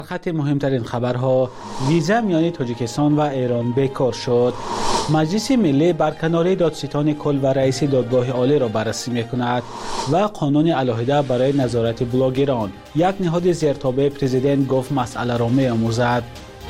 خط مهمترین خبرها: ویزا میان تاجیکستان و ایران بیکار شد. مجلس ملی برکناری دادستان کل و رئیس دادگاه عالی را بررسی می‌کند و قانون علاهده برای نظارت بلاگران. یک نهاد زیرتابع پرزیدنت گفت مسئله را می‌آموزد.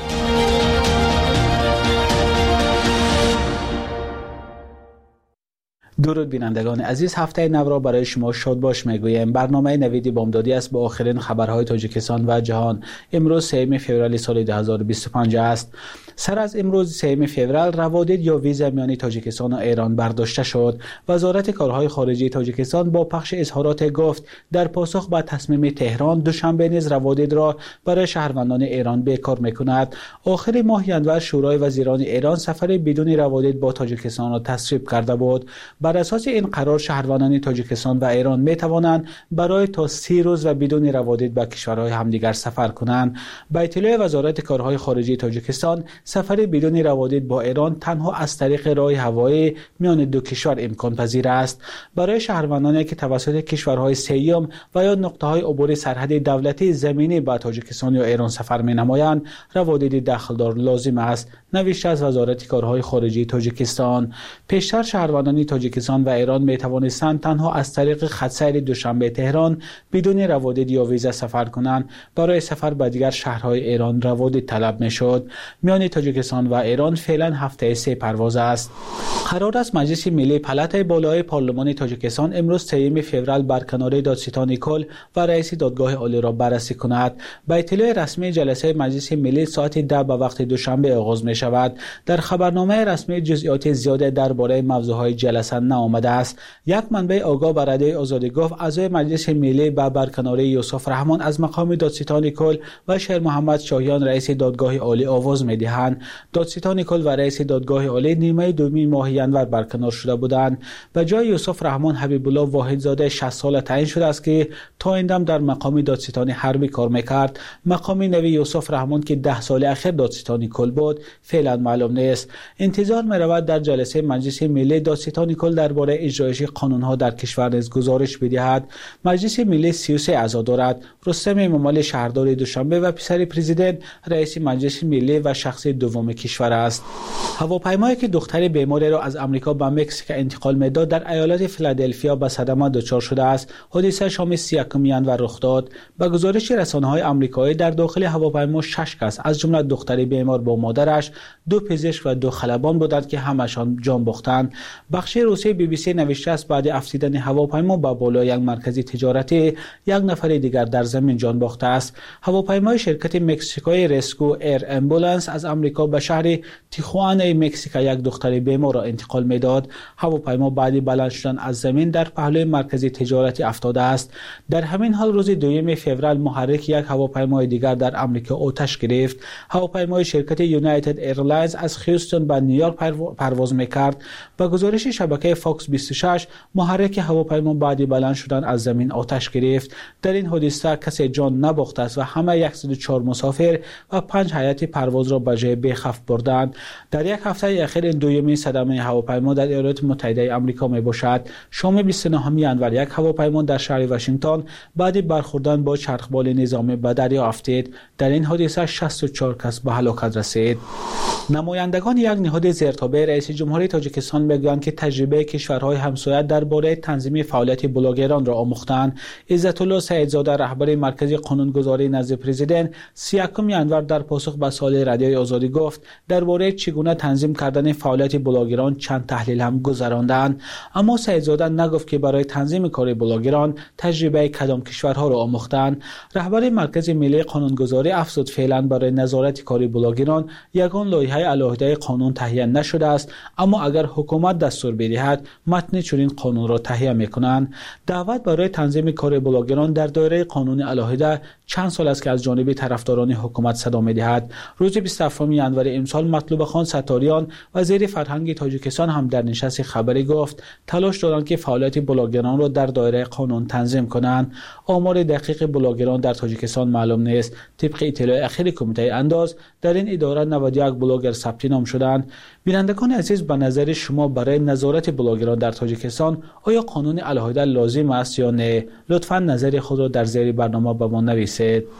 درود بینندگان عزیز، هفته نو را برای شما شاد باش میگویم. برنامه نوید بامدادی است با آخرین خبرهای تاجیکستان و جهان. امروز 3 فوریه سال 2025 است. سر از امروز 3 فوریه روادید یا ویزا میان تاجیکستان و ایران برداشته شد. وزارت کارهای خارجه تاجیکستان با پخش اظهارات گفت در پاسخ به تصمیم تهران دوشنبه نیز روادید را برای شهروندان ایران بیکار میکند. آخر ماه ژانویه شورای وزیران ایران سفر بدون روادید با تاجیکستان را تصویب کرده بود. بر اساس این قرار شهروندان تاجیکستان و ایران می توانند برای تا 30 روز و بدون روادید به کشورهای همدیگر سفر کنند. به اطلاع وزارت کارهای خارجه تاجیکستان سفر بدون روادید با ایران تنها از طریق راه هوایی میان دو کشور امکان پذیر است. برای شهروندانی که توسط کشورهای سوم و یا نقطه‌های عبور سرحدی دولتی زمینی به تاجیکستان یا ایران سفر می نمایند روادید داخلدار لازم است، نوشته از وزارت کارهای خارجه تاجیکستان. پیشتر شهروندان تاجیکستان و ایران می توانستند تنها از طریق خط‌سیر دوشنبه تهران بدون روادید یا ویزا سفر کنند. برای سفر به دیگر شهرهای ایران روادید طلب می شد. میان تاجیکستان و ایران فعلا هفته 3 پرواز است. قرار است مجلس ملی پلاتای بالای پارلمان تاجیکستان امروز 3 فوریه برکناری دادستان کل و رئیس دادگاه عالی را بررسی کند. به اطلاع رسمی جلسه مجلس ملی ساعت 10 به وقت دوشنبه آغاز می شود. در خبرنامه رسمی جزئیات زیاده درباره موضوعهای جلسه نآمده است. یک منبع آگاه به رادیوی آزادی گفت اعضای مجلس ملی به برکناری یوسف رحمان از مقام دادستان کل و شیر محمد شاهیان رئیس دادگاه عالی آواز می دهند. دادستان کل و رئیس دادگاه عالی نیمه دوم ماه ژانویه برکنار شده بودند. به جای یوسف رحمان حبیب الله واحدزاده 60 ساله تعیین شده است که تا این دم در مقام دادستان حربی کار میکرد. مقام نوی یوسف رحمان که 10 سال اخیر دادستان کل بود فعلا معلوم نیست. انتظار می رود در جلسه مجلس ملی دادستان کل درباره اجرایش قانونها در کشور نیز گزارش بدهد. مجلس ملی 33 اعضا دارد. رستم ممال شهردار دوشنبه و پسر پرزیدنت رئیس مجلس ملی و شخص دوم کشور است. هواپیمایی که دختر بیماری را از آمریکا به مکزیک انتقال میداد در ایالت فیلادلفیا به صدمه دچار شده است. حادثه شام 31 ژانویه رخ داد. به گزارش رسانه‌های آمریکایی در داخل هواپیما 6 کس از جمله دختر بیمار با مادرش، 2 پزشک و 2 خلبان بودند که همشان جان باختند. بخش روسی BBC نوشته است بعد افسیدن هواپیما به بالای یک مرکز تجارتی یک نفر دیگر در زمین جان باخته است. هواپیمای شرکت مکزیکایی ریسکو ایر امبولانس از آمریکا به شهر تیخوانا مکزیک یک دختر بیمار را انتقال میداد. هواپیما بعد بلند شدن از زمین در پهلوی مرکز تجارتی افتاده است. در همین حال روز 2 فوریه محرک یک هواپیمای دیگر در آمریکا آتش گرفت. هواپیمای شرکت یونایتد ایرلاینز از هیوستن به نیویورک پرواز میکرد. به گزارش شبکه فاکس 26 محرک هواپیما بعد بلند شدن از زمین آتش گرفت. در این حادثه کسی جان نباخته است و همه 104 مسافر و 5 هیئت پرواز را به جای بی‌خوف بردند. در یک هفته اخیر این دومین صدمه هواپیما در ایالات متحده آمریکا می باشد. شام 29 ژانویه یک هواپیما در شهر واشنگتن بعد برخوردن با چرخبال نظامی به دریا افتید. در این حادثه 64 کس به هلاکت رسید. نمایندگان یک نهاد زیرتابع رئیس جمهوری تاجیکستان میگویند که تجربه کشورهای همسایه درباره تنظیم فعالیت بلاگران را آموختند. عزت الله سعیدزاده رهبر مرکز قانونگذاری نزد پرزیدنت 31 ژانویه در پاسخ به سوال رادیوی آزادی گفت درباره چگونه تنظیم کردن فعالیت بلاگران چند تحلیل هم گذراندند، اما سعیدزاده نگفت که برای تنظیم کار بلاگران تجربه کدام کشورها را آموختند. رهبر مرکز ملی قانونگذاری افزود فعلا برای نظارت کار بلاگران یگان لایحه علاهده قانون تهیه نشده است، اما اگر حکومت دستور بدهد متن چنین قانون را تهیه میکنند. دعوت برای تنظیم کار بلاگران در دایره قانون علاهده چند سال است که از جانب طرفداران حکومت صدا می‌دهد. روز 27 ژانویه امسال مطلوب خان ستاریان وزیر فرهنگ تاجیکستان هم در نشست خبری گفت تلاش دارند که فعالیت بلاگران را در دایره قانون تنظیم کنند. آمار دقیق بلاگران در تاجیکستان معلوم نیست. طبق اطلاع اخیر کمیته انداز در این اداره 91 بلاگر ثبت نام شدند. بینندگان عزیز، به نظر شما برای نظارت بلاگران در تاجیکستان آیا قانون علاهده لازم است یا نه؟ لطفاً نظر خود را در زیر برنامه به ما نویسید.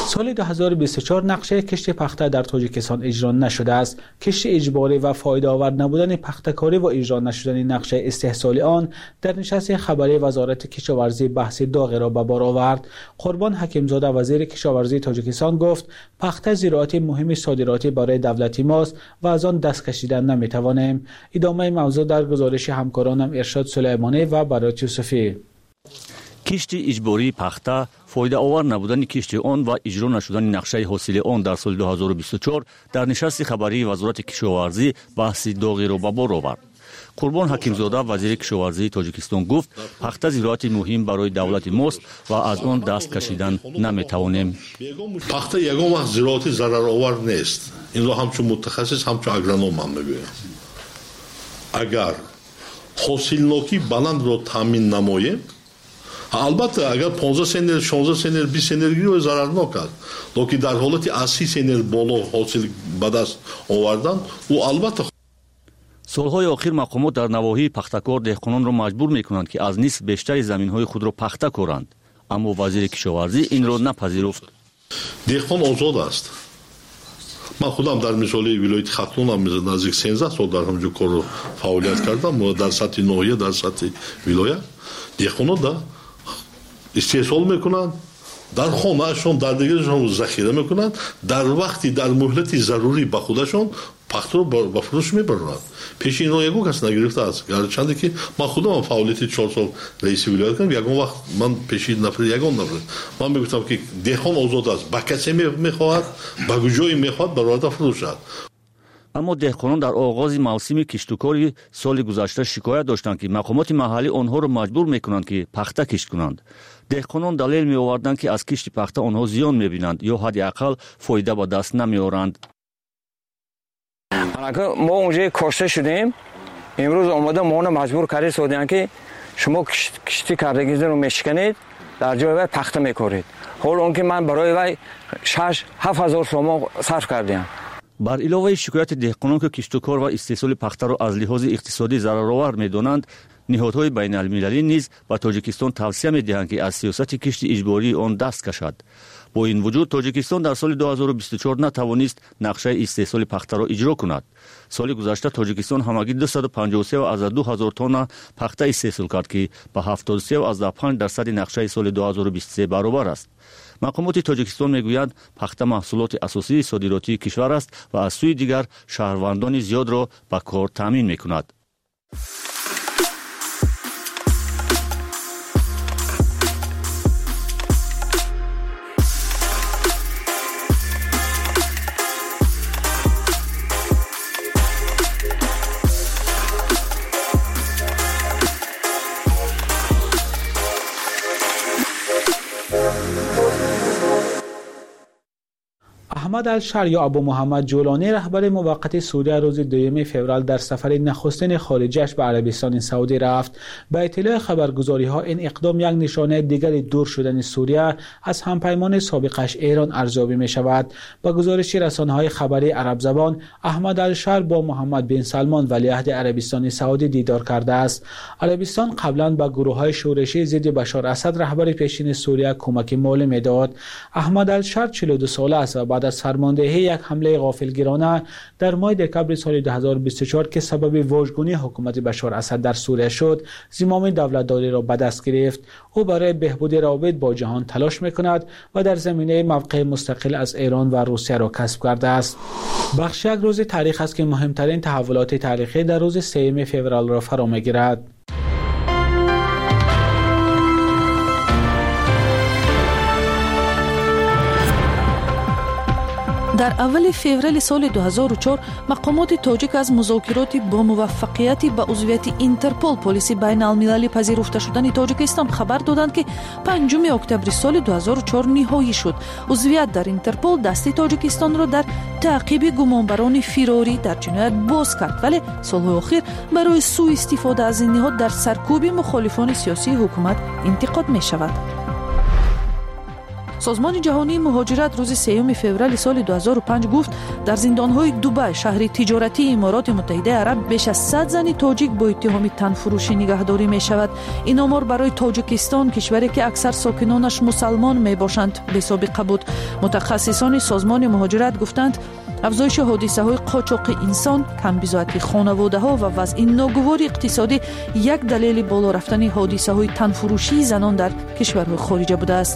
سال 2024 نقشه کشت پخته در تاجیکستان اجرا نشده است. کشت اجباری و فایده آور نبودن پخته‌کاری و اجرا نشدن نقشه استحصال آن در نشست خبری وزارت کشاورزی بحث داغ را به بار آورد. قربان حکیمزاده وزیر کشاورزی تاجیکستان گفت پخته زراعت مهم صادراتی برای دولت ماست و از آن دست کشیدن نمیتوانیم. ادامه موضوع در گزارش همکارانم ارشاد سلیمانی و برات یوسفی. کشت اجباری پخته، فایده آور نبودن کشت آن و اجرا نشدن نقشه حاصل آن در سال 2024 در نشست خبری وزارت کشاورزی بحث داغی را به بار آورد. قربان حکیمزاده وزیر کشاورزی تاجیکستان گفت پخته زراعت مهم برای دولت ماست و از آن دست کشیدن نمیتوانیم. پخته یگان وقت زراعتی ضرر آور نیست. این را همچون متخصص همچون اگرونوم هم میگویم. اگر حاصلناکی بلند را تامین نماییم، البته اگر 15 سنر 16 سنر 20 سنر گیری ضررناک است، لیکن در حالت 80 سنر بالا حاصل به دست آوردن او البته. سالهای آخر مقامات در نواحی پخته‌کار دهقانان را مجبور میکنند که از نصف بیشتر زمین‌های خود را پخته کنند، اما وزیر کشاورزی این را نپذیرفت. دهقان آزاد است. من خودم در مثال ولایت ختلون نزدیک 13 سال در همونجا کار فعالیت کردم، در سطح ناحیه در سطح ولایت دهقانان دا استحصال میکنند، در خانه‌شان در دیگرشان ذخیره میکنند، در وقتی در مهلت ضروری به خودشان پخته رو به فروش میبرند. پیش این را یگو کس نگرفته است. گرچند که من خودم فعالیت 4 سال رئیس ولایت کردم، یگان وقت من پیش نفر یگان نفر من میگفتم که دهقان آزاد است، با کسی میخواهد به کجایی میخواهد برآورده فروشد. اما دهقانان در آغاز موسم کشتکاری سال گذشته شکایت داشتند که مقامات محلی آنها را مجبور میکنند که پخته کشت کنند. دهقانان دلیل می آوردند که از کشت پخته آنها زیان میبینند یا حداقل فایده به دست نمیآورند. ما اونجا کاشته شدیم، امروز آمده ما مجبور کردید سعودیان که شما کشتی کردگیزه رو میشکنید، در جای وی پخته میکنید. حال اون که من برای وی 6-7 هزار تومان صرف کردیم. بر علاوه شکایت دهقانان که کشتکار و استحصال پخته را از لحاظ اقتصادی ضررآور میدانند، نهادهای بین المللی نیز به تاجیکستان توصیه میدهند که از سیاست کشت اجباری آن دست کشد. با این وجود تاجیکستان در سال 2024 نتوانست نقشه استحصال پخته را اجرا کند. سال گذشته تاجیکستان همگی 253,000 تن پخته استحصال کرد که به 73.5% نقشه سال 2023 برابر است. مقامات تاجیکستان میگویند پخته محصولات اساسی صادراتی کشور است و از سوی دیگر شهروندان زیاد را به کار تامین میکند. احمد الشر یا ابو محمد جولانی رهبر موقت سوریه روز 2 فوریه در سفر نخستین خارجیش به عربستان سعودی رفت. به اطلاع خبرگزاری ها این اقدام یک نشانه دیگری دور شدن سوریه از همپیمان سابقش ایران ارزیابی می شود. با گزارش رسانه های خبری عرب زبان، احمد الشر با محمد بن سلمان ولیعهد عربستان سعودی دیدار کرده است. عربستان قبلا به گروه های شورشی ضد بشار اسد رهبر پیشین سوریه کمک مالی میداد. احمد الشر 42 ساله است و بعد از فرماندهی یک حمله غافلگیرانه در ماه دکمبر سال 2024 که سبب واژگونی حکومت بشار اسد در سوریه شد، زمام دولتداری را به دست گرفت. او برای بهبود روابط با جهان تلاش میکند و در زمینه موقع مستقل از ایران و روسیه را کسب کرده است. بخش یک روز تاریخ است که مهمترین تحولات تاریخی در روز 3 فوریه را فرا میگیرد. در اول فوریه سال 2004 مقامات تاجیک از مذاکرات با موفقیت به عضویت اینترپول پلیس بین المللی پذیرفته شدن تاجیکستان خبر دادند که 5 اکتبر سال 2004 نهایی شد. عضویت در اینترپول دست تاجیکستان را در تعقیب گمانبران فراری در جنایت باز کرد، ولی سالهای اخیر برای سوء استفاده از این نهاد در سرکوب مخالفان سیاسی حکومت انتقاد می شود. سازمان جهانی مهاجرت روز 3 فوریه سال 2005 گفت در زندان‌های دوبای شهر تجارتی امارات متحده عرب بیش از 100 زن تاجیک با اتهام تنفروشی نگهداری می‌شود. این آمار برای تاجیکستان، کشوری که اکثر ساکنانش مسلمان میباشند، بی‌سابقه بود. متخصصان سازمان مهاجرت گفتند افزایش حادثه‌های قاچاق انسان، کمبزاعتی خانواده‌ها و وضع ناگوار اقتصادی یک دلیل بالا رفتن حادثه‌های تنفروشی زنان در کشورهای خارجه بوده است.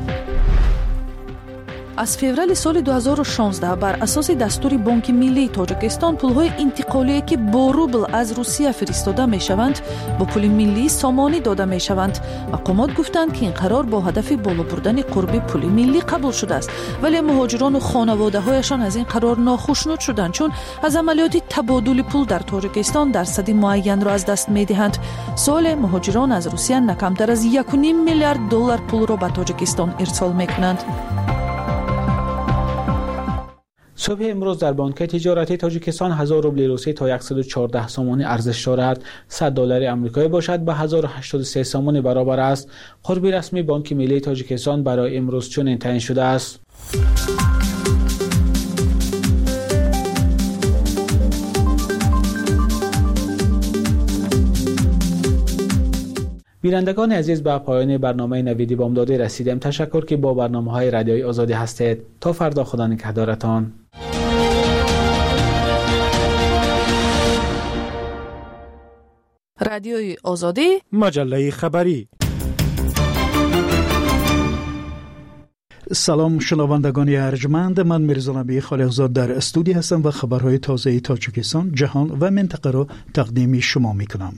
از فوریه سال 2016 بر اساس دستور بانک ملی تاجیکستان پول‌های انتقالی که با روبل از روسیه فرستاده می‌شوند با پول ملی سامانی داده می‌شوند. مقامات گفتند که این قرار با هدف بالا بردن قرب پول ملی قبول شده است، ولی مهاجران و خانواده‌هایشان از این قرار ناخوشنود شدند، چون از عملیات تبادل پول در تاجیکستان درصد معین را از دست می‌دهند. سال مهاجران از روسیه نه کمتر از 1.5 میلیارد دلار پول را به تاجیکستان ارسال می‌کنند. صبح امروز در بانک تجارتی تاجیکستان 1000 روبل روسی تا 114 سامانی ارزش دارد. 100 دلار آمریکایی باشد به 1083 سامانی برابر است. قرب رسمی بانک ملی تاجیکستان برای امروز چنین تعیین شده است. بینندگان عزیز، به پایان برنامه نویدی بامدادی رسیدیم. تشکر که با برنامه‌های رادیوی آزادی هستید. تا فردا، خدا نگهدارتان. رادیوی آزادی، مجله خبری. سلام شنوندگان ارجمند، من میرزا نبی خالقزاد در استودیو هستم و خبرهای تازه تاجیکستان، جهان و منطقه را تقدیم شما میکنم.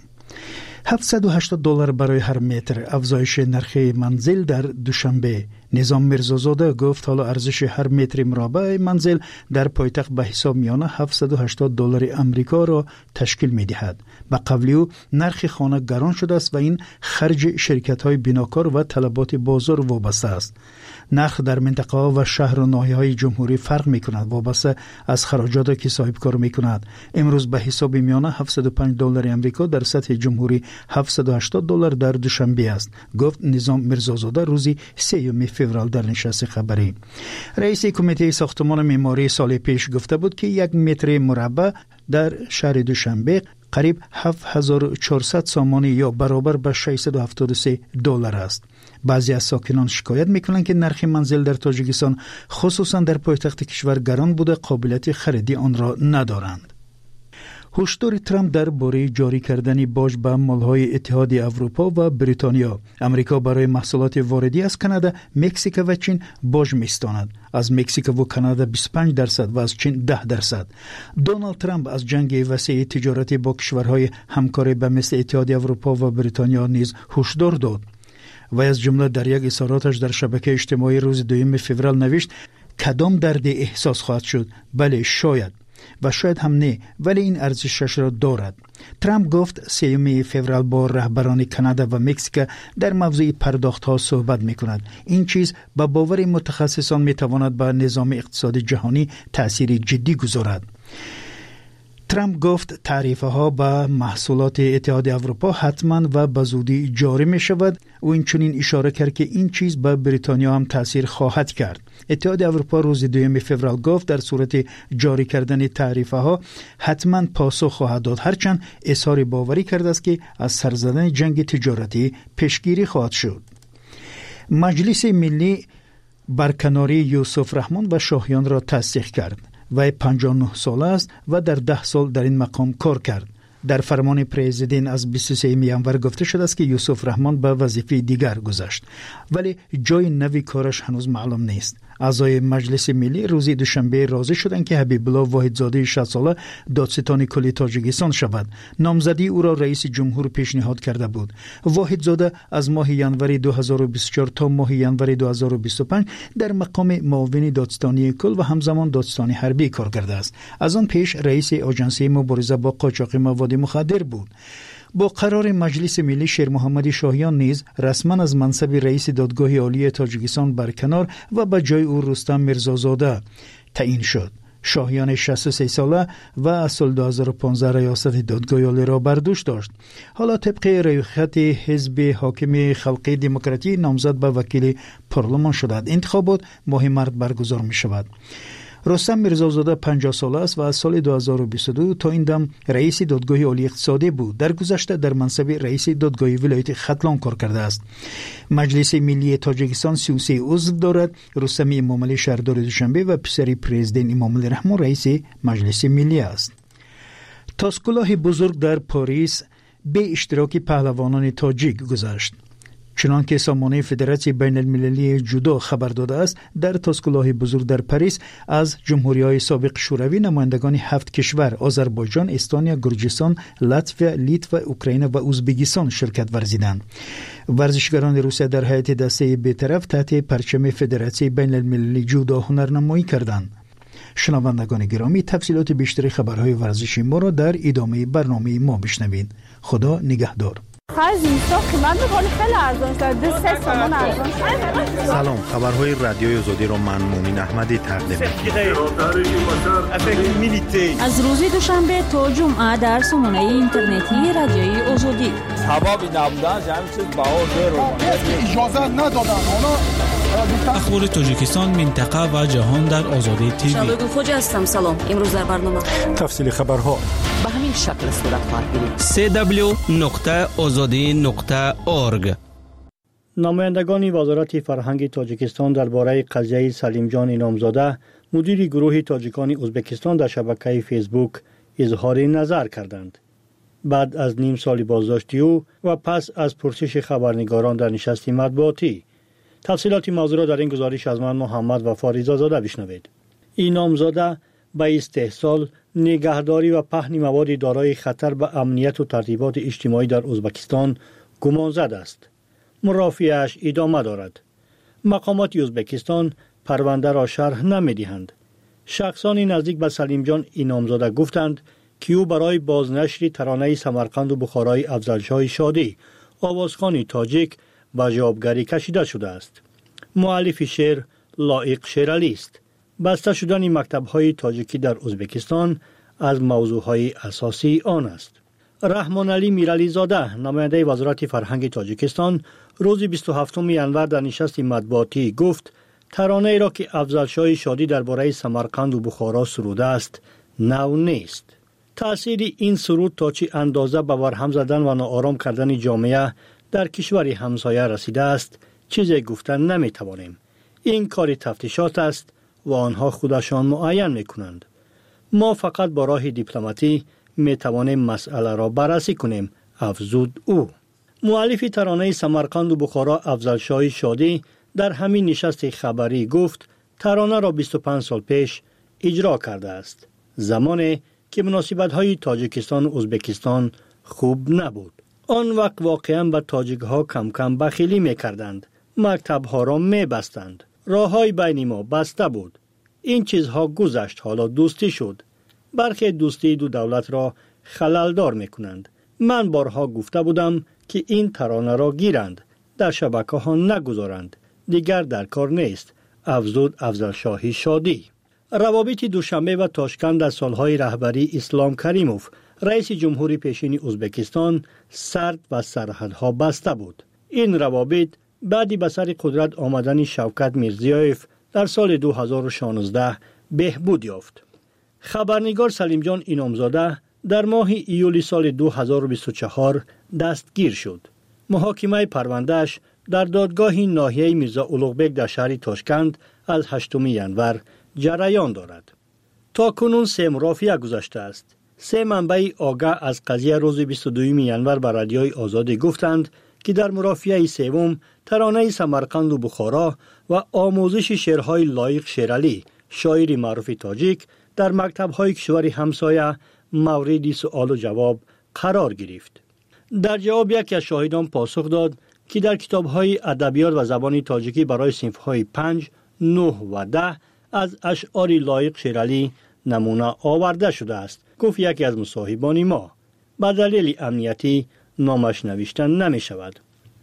780 دلار برای هر متر افزایش نرخ منزل در دوشنبه. نظام میرزازاده گفت حالا ارزش هر متر مربع منزل در پایتخت به حساب میانه 780 دلار آمریکا را تشکیل می‌دهد. به قول او نرخ خانه گران شده است و این خرج شرکت‌های بناکار و طلبات بازار وابسته است. نرخ در منطقه و شهر و ناحیه‌های جمهوری فرق می‌کند، وابسته از خراجاتی که صاحب کار می‌کند. امروز به حساب میانه 705 دلار آمریکا در سطح جمهوری 780 دلار در دوشنبه است، گفت نظام میرزازاده روزی 3 فوریه در نشست خبری. رئیس کمیته ساختمان معماری سال پیش گفته بود که 1 متر مربع در شهر دوشنبه قریب 7400 سامانی یا برابر به 673 دلار است. بعضی از ساکنان شکایت میکنند که نرخ منزل در تاجیکستان خصوصا در پایتخت کشور گران بوده، قابلیت خریدی آن را ندارند. هشدار ترامپ درباره جاری کردن باج به مالهای اتحاد اروپا و بریتانیا. امریکا برای محصولات واردی از کانادا، مکزیک و چین باج میستاند. از مکزیک و کانادا 25% و از چین 10%. دونالد ترامپ از جنگ وسیع تجارتی با کشورهای همکاری به مثل اتحاد اروپا و بریتانیا نیز هشدار داد. و از جمله در یک اظهاراتش در شبکه اجتماعی روز 2 فوریه نوشت کدام درد احساس خواهد شد؟ بله شاید و شاید هم نه، ولی این ارزشش را دارد. ترامپ گفت 3 فوریه با رهبران کانادا و مکزیک در موضوع پرداخت‌ها صحبت می‌کند. این چیز با باور متخصصان می‌تواند به نظام اقتصادی جهانی تأثیر جدی گذارد. ترامپ گفت تعرفه‌ها به محصولات اتحاد اروپا حتما و به زودی جاری می شود. او اینچنین اشاره کرد که این چیز به بریتانیا هم تأثیر خواهد کرد. اتحاد اروپا روز 2 فوریه گفت در صورت جاری کردن تعرفه‌ها حتما پاسخ خواهد داد، هرچند اظهار باوری کرده است که از سر زدن جنگ تجارتی پیشگیری خواهد شد. مجلس ملی برکناری یوسف رحمان و شاهیان را تصدیق کرد. و 59 ساله است و در 10 سال در این مقام کار کرد. در فرمان پرزیدنت از 23 ینور گفته شده است که یوسف رحمان به وظیفه دیگر گذشت، ولی جای نوی کارش هنوز معلوم نیست. اعضای مجلس ملی روز دوشنبه راضی شدند که حبیب الله واحدزاده 60 ساله دادستان کلی تاجیکستان شود. نامزدی او را رئیس جمهور پیشنهاد کرده بود. واحدزاده از ماه ینور 2024 تا ماه ینور 2025 در مقام معاون دادستانی کل و همزمان دادستانی حربی کار کرده است. از آن پیش رئیس آژانسی مبارزه با قاچاق مواد مخدر بود. با قرار مجلس ملی شیر محمد شاهیان نیز رسما از منصب رئیس دادگاه عالی تاجیکستان برکنار و به جای او رستم میرزازاده تعیین شد. شاهیان 63 ساله و از سال 2015 ریاست دادگاه عالی را بر دوش داشت. حالا طبق رویخط حزب حاکم خلقی دموکراتی نامزد به وکیل پارلمان شده. انتخابات ماه مارس برگزار می شود. رستم میرزازاده 50 ساله است و از سال 2022 تا این دم رئیس دادگاه عالی اقتصادی بود. در گذشته در منصب رئیس دادگاه ولایت ختلان کار کرده است. مجلس ملی تاجیکستان 33 عضو دارد. رستم امامعلی شهردار دوشنبه و پسری پرزیدنت امامعلی رحمان رئیس مجلس ملی است. تاسکلاه بزرگ در پاریس به اشتراک پهلوانان تاجیک گذشت. چنانکه سامانه فدراسیون بین المللی جودو خبر داده است، در تاسکلاه بزرگ در پاریس از جمهوری‌های سابق شوروی نمایندگان 7 کشور آذربایجان، استونیا، گرجستان، لاتویا، لیتوا، اوکراین و ازبکستان شرکت ورزیدند. ورزشکاران روسیه در هیئت دسته بی‌طرف تحت پرچم فدراسیون بین المللی جودو هنرنمایی کردند. شنوندگان گرامی، تفصیلات بیشتر خبرهای ورزشی ما را در ادامه برنامه ما بشنوید. خدا نگهدار. سلام، خبرهای رادیوی آزادی را من مومن احمدی تقدیم می‌کنم. از روز دوشنبه تا جمعه در سامانه اینترنتی رادیوی آزادی. اخبار تاجیکستان، منطقه و جهان در آزادی تیوی. شبگو خوجا هستم. سلام. امروز در برنامه تفصیل خبرها به همین شکل صورت خواهد گرفت. www.azadi.org. نمایندگان وزارت فرهنگ تاجیکستان درباره قضیه سلیم جان انعامزاده، مدیر گروه تاجیکان ازبکستان، در شبکه فیسبوک اظهار نظر کردند. بعد از نیم سال بازداشتی او و پس از پرسش خبرنگاران در نشست مطبوعاتی. تفصیلات موضوع را در این گزارش از من محمد وفا رضازاده بشنوید. انعامزاده به استحصال، نگهداری و پهن مواد دارای خطر به امنیت و ترتیبات اجتماعی در ازبکستان گمانزد است. مرافعه‌اش ادامه دارد. مقامات ازبکستان پرونده را شرح نمی‌دهند. شخصان نزدیک به سلیم جان انعامزاده گفتند که او برای بازنشر ترانه سمرقند و بخارای افضلشاه شادی، آوازخوان تاجیک، به جوابگری کشیده شده است. مؤلف شعر لایق شیرالی است. بسته شدن مکتب‌های تاجیکی در ازبکستان از موضوعهای اساسی آن است. رحمان علی میرالی زاده، نماینده وزارت فرهنگ تاجیکستان، روز 27 ژانویه در نشست مطبوعاتی گفت ترانه‌ای را که افضلشاه شادی درباره سمرقند و بخارا سروده است نو نیست. تأثیر این سرود تا چه اندازه به برهم زدن و ناآرام کردن جامعه در کشور همسایه رسیده است چیزی گفتن نمیتوانیم. این کار تفتیشات است و آنها خودشان معین میکنند. ما فقط با راه دیپلماتی میتوانیم مسئله را بررسی کنیم، افزود او. مؤلف ترانه سمرقند و بخارا افضلشاه شادی در همین نشست خبری گفت ترانه را 25 سال پیش اجرا کرده است، زمانی که مناسبت‌های تاجیکستان و ازبکستان خوب نبود. آن وقت واقعاً به تاجیک‌ها کم کم بخیلی می‌کردند، مکتب‌ها را می‌بستند، راه‌های بین ما بسته بود. این چیزها گذشت، حالا دوستی شد. برخی دوستی دو دولت را خللدار می‌کنند. من بارها گفته بودم که این ترانه را گیرند، در شبکه‌ها نگذارند، دیگر در کار نیست، افزود افضلشاه شادی. روابط دوشنبه و تاشکند در سالهای رهبری اسلام کریموف، رئیس جمهوری پیشین ازبکستان، سرد و سرحدها بسته بود. این روابط بعدی به سر قدرت آمدن شوکت میرزیایف در سال 2016 بهبود یافت. خبرنگار سلیم جان انعامزاده در ماه ایولی سال 2024 دستگیر شد. محاکمه پروندهش در دادگاه ناحیه میرزا اولوغبک در شهر تاشکند از 8 ژانویه جریان دارد. تا کنون 3 مرافعه گذشته است. 3 منبع آگاه از قضیه روز 22 ژانویه به رادیوی آزادی گفتند که در مرافعه سوم ترانه سمرقند و بخارا و آموزش شعرهای لایق شیرالی، شاعر معروف تاجیک، در مکتب‌های کشور همسایه مورد سوال و جواب قرار گرفت. در جواب یکی از شاهدان پاسخ داد که در کتاب‌های ادبیات و زبان تاجیکی برای صنف‌های 5، 9 و 10 از اشعار لایق شیرالی نمونه آورده شده است. گفت یکی از مصاحبان ما به دلیل امنیتی نامش نوشتن نمی شود.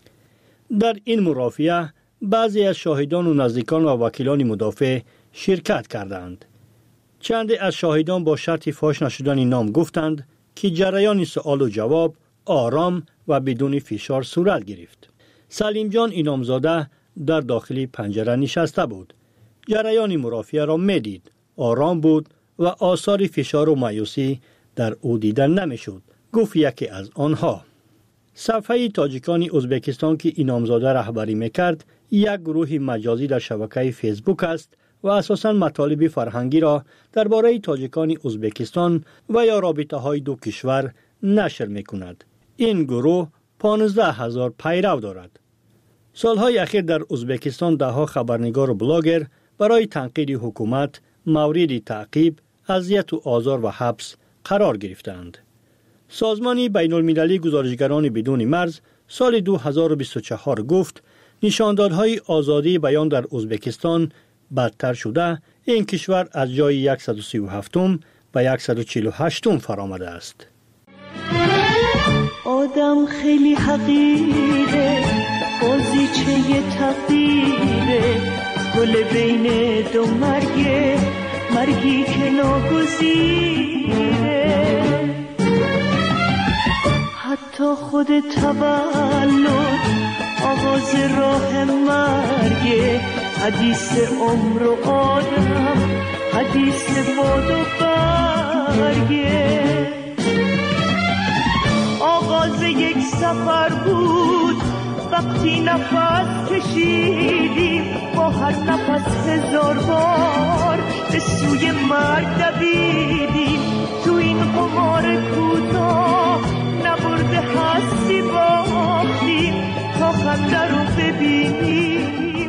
در این مرافعه بعضی از شاهدان و نزدیکان و وکیلان مدافع شرکت کردند. چند از شاهدان با شرط فاش نشدن نام گفتند که جریان سوال و جواب آرام و بدون فشار صورت گرفت. سلیم جان انعامزاده در داخل پنجره نشسته بود. جریان مرافعه را میدید. آرام بود و آثار فشار و مایوسی در او دیدن نمیشد. گفت یکی از آنها. صفحه تاجیکان ازبکستان که انعامزاده رهبری میکرد یک گروه مجازی در شبکه فیسبوک است و اساساً مطالب فرهنگی را درباره تاجیکان ازبکستان و یا رابطه های دو کشور نشر میکند. این گروه 15,000 پیرو دارد. سالهای اخیر در ازبکستان دهها خبرنگار و بلاگر برای تنقید حکومت مورد تعقیب، اذیت و آزار و حبس قرار گرفتند. سازمان بین المللی گزارشگران بدون مرز سال 2024 گفت نشاندادهای آزادی بیان در ازبکستان بدتر شده، این کشور از جای 137م به 148م فرآمده است. آدم خیلی حقیره، بازیچه تقدیره، گل بین دو مرگی که ناگزیره. حتی خود تولد آغاز راه مرگه، حدیث عمر و آدم، حدیث باد و برگه. آغاز یک سفر بود وقتی نفس کشیدیم، با هر نفس 1000 بار به سوی مرگ دویدیم. تو این قمار کوتاه نبرده هستی باختیم تا خنده رو ببینیم.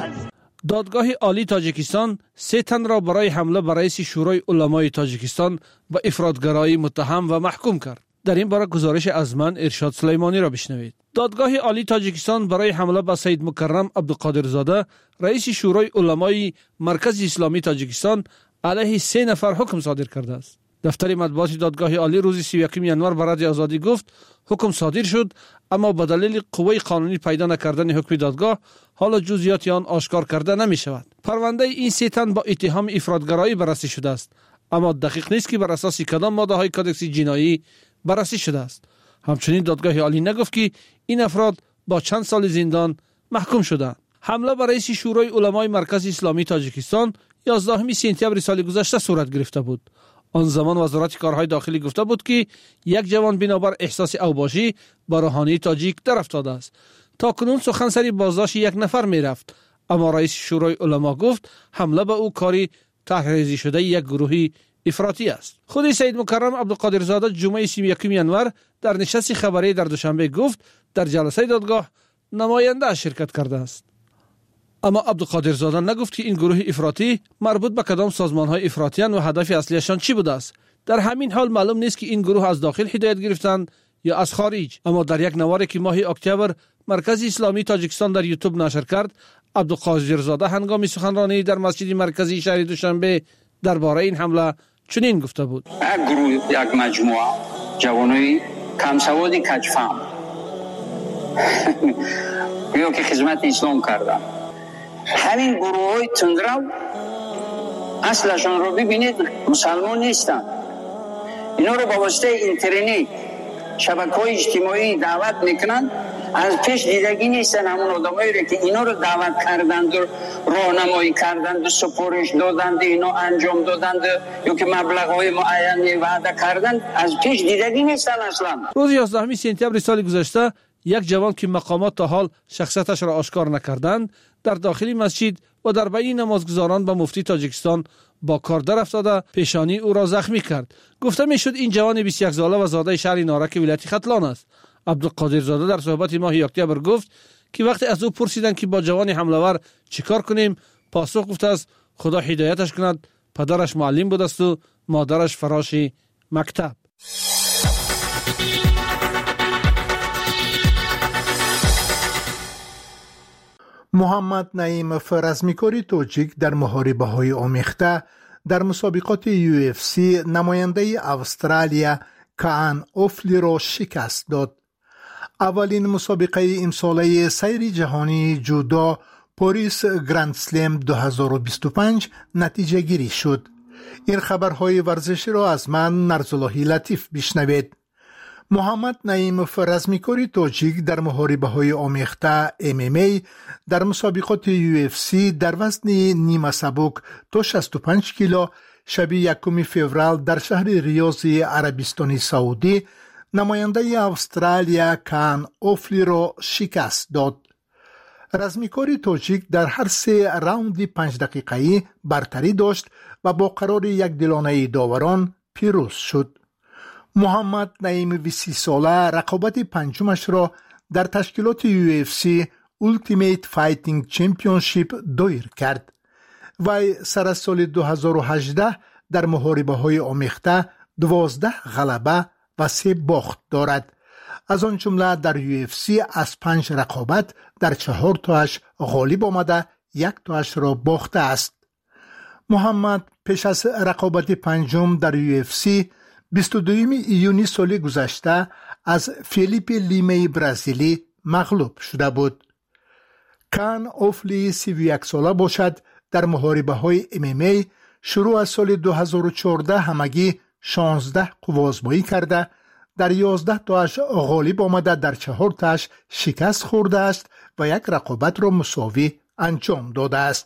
دادگاه عالی تاجیکستان 3 تن را برای حمله بر رئیس شورای علمای تاجیکستان به افراطگرایی متهم و محکوم کرد. در این باره گزارش از من ارشاد سلیمانی را بشنوید. دادگاه عالی تاجیکستان برای حمله به سید مکرم عبدالقادرزاده رئیس شورای علمای مرکز اسلامی تاجیکستان علیه 3 نفر حکم صادر کرده است. دفتر مطبوعات دادگاه عالی روز 31 ینوار برای آزادی گفت حکم صادر شد، اما به دلیل قوه قانونی پیدا نکردن حکم دادگاه حالا جزئیات آن آشکار کرده نمی شود. پرونده این 3 تن با اتهام افراطگرایی بررسی شده است، اما دقیق نیست که بر اساس کدام ماده های کدکس جنایی بررسی شده است. همچنین دادگاه عالی نگفت که این افراد با چند سال زندان محکوم شدند. حمله بر رئیس شورای علمای مرکز اسلامی تاجیکستان 11 سپتامبر سال گذشته صورت گرفته بود. آن زمان وزارت کارهای داخلی گفته بود که یک جوان بنابر احساس اوباشی با روحانی تاجیک در افتاده است. تا کنون سخنسری بازداشت 1 نفر می رفت، اما رئیس شورای علما گفت حمله به او کاری طرحریزی شده یک گروه افراطی است. خود سید مکرم عبدالقادرزاده جمعه 31 ینوار در نشست خبری در دوشنبه گفت در جلسه دادگاه نماینده شرکت کرده است. اما عبدالقادرزاده نگفت که این گروه افراطی مربوط به کدام سازمان‌های افراطیان و هدف اصلیشان چی بوده است. در همین حال معلوم نیست که این گروه از داخل هدایت گرفتند یا از خارج. اما در یک نواری که ماه اکتبر مرکز اسلامی تاجیکستان در یوتیوب نشر کرد، عبدالقادرزاده هنگام سخنرانی در مسجد مرکزی شهر دوشنبه درباره این حمله چنین گفته بود: یک گروه، یک مجموعه جوانای کم سوادی کجفهم یا که خدمت اسلام کردن، همین گروه های تندرو اصلشان رو ببینید مسلمان نیستن. اینا رو با واسطه اینترنت، شبکه‌های اجتماعی دعوت میکنن. از پیش دیدگی نیستن همون آدمایی رو که اینا رو دعوت کردند و راهنمایی کردند و سپارش دادند، اینا انجام دادند یا که مبلغ‌های معینی وعده کردند، از پیش دیدگی نیستن اصلا. روز 11 سپتامبر سال گذشته یک جوان که مقامات تا حال شخصیتش را آشکار نکردند در داخل مسجد و در بین نمازگزاران با مفتی تاجیکستان با کار در افتاده پیشانی او را زخمی کرد. گفته میشد این جوان 21 ساله و زاده شهر نارک ولایت ختلان است. عبدالقادرزاده در صحبت ماه اکتبر گفت که وقتی از او پرسیدند که با جوان حمله‌ور چیکار کنیم، پاسخ گفته است خدا هدایتش کند، پدرش معلم بود است و مادرش فراش مکتب. محمد نعیم فرزمیکاری توجیک در محاربه‌های آمیخته در مسابقات UFC نماینده استرالیا کان اوفلی را شکست داد. اولین مسابقه این ساله سیر جهانی جودو پاریس گرند سلم 2025 نتیجه گیری شد. این خبرهای ورزشی را از من نرزاللهی لطیف بشنوید. محمد نعیم فرزمیکوری تاجیک در محاربه‌های آمیخته MMA در مسابقات UFC در وزن نیمه سبک تا 65 کیلو شب 1 فوریه در شهر ریاض عربستان سعودی نماینده استرالیا کان اوفلی را شکست داد. رزمیکوری تاجیک در هر 3 راوند 5 دقیقه‌ای برتری داشت و با قرار یک دلانه داوران پیروز شد. محمد نعیم 20 ساله رقابت پنجمش را در تشکیلات UFC Ultimate Fighting Championship دایر کرد. وی سر از سال 2018 در محاربه‌های آمیخته 12 غلبه و 3 باخت دارد. از آن جمله در UFC از 5 رقابت در 4 تاش غالب آمده 1 تاش را باخته است. محمد پیش از رقابت پنجم در UFC 22 ایونی سال گذشته از فیلیپ لیمه برزیلی مغلوب شده بود. کان اوفلی 31 ساله باشد. در محاربه‌های MMA شروع از سال 2014 همگی 16 قوازبایی کرده، در 11 تاش غالب آمده، در 4 تاش شکست خورده است و 1 رقابت را مساوی انجام داده است.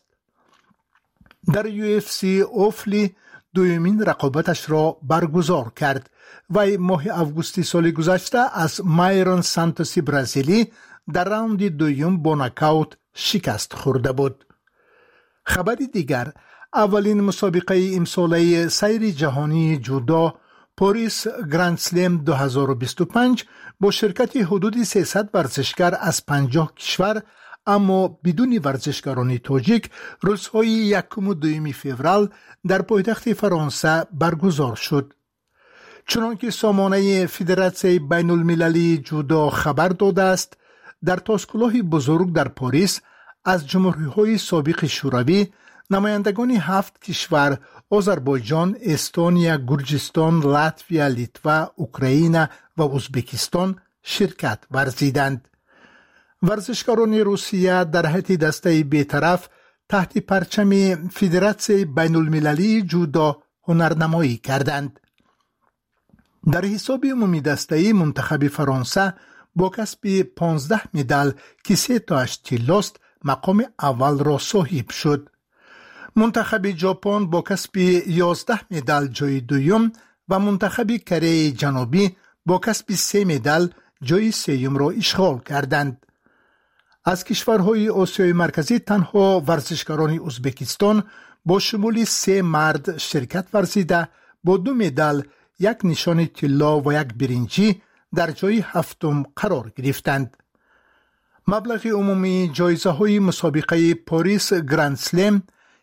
در UFC اوفلی دومین رقابتش را برگزار کرد و ماه آگوست سال گذشته از مایرون سانتوسی برزیلی در راوند دوم با نکاوت شکست خورده بود. خبر دیگر، اولین مسابقه امساله سیر جهانی جودو پاریس گرند سلم 2025 با شرکت حدود 300 ورزشکار از 50 کشور اما بدون ورزشکاران تاجیک روزهای 1 و 2 فوریه در پایتخت فرانسه برگزار شد. چنانکه سامانه فدراسیون بین المللی جودو خبر داده است، در تاسکگاه بزرگ در پاریس از جمهوری‌های سابق شوروی نمایندگان 7 کشور آذربایجان، استونیا، گرجستان، لاتویا، لیتوا، اوکراین و ازبکستان شرکت ورزیدند. ورزشکاران روسیه در هیئت دسته بی‌طرف تحت پرچم فدراسیون بین المللی جودو هنرنمایی کردند. در حساب عمومی دسته منتخب فرانسه با کسب 15 مدال که 3 تاش طلاست مقام اول را صاحب شد. منتخب ژاپن با کسب 11 مدال جای دوم و منتخب کره جنوبی با کسب 3 مدال جای سوم را اشغال کردند. از کشورهای آسیای مرکزی تنها ورزشکاران ازبکستان با شمول 3 مرد شرکت ورزیده با 2 مدال، 1 نشان طلا و 1 برنجی در جای 7 قرار گرفتند. مبلغ عمومی جایزه های مسابقه پاریس گرند سلم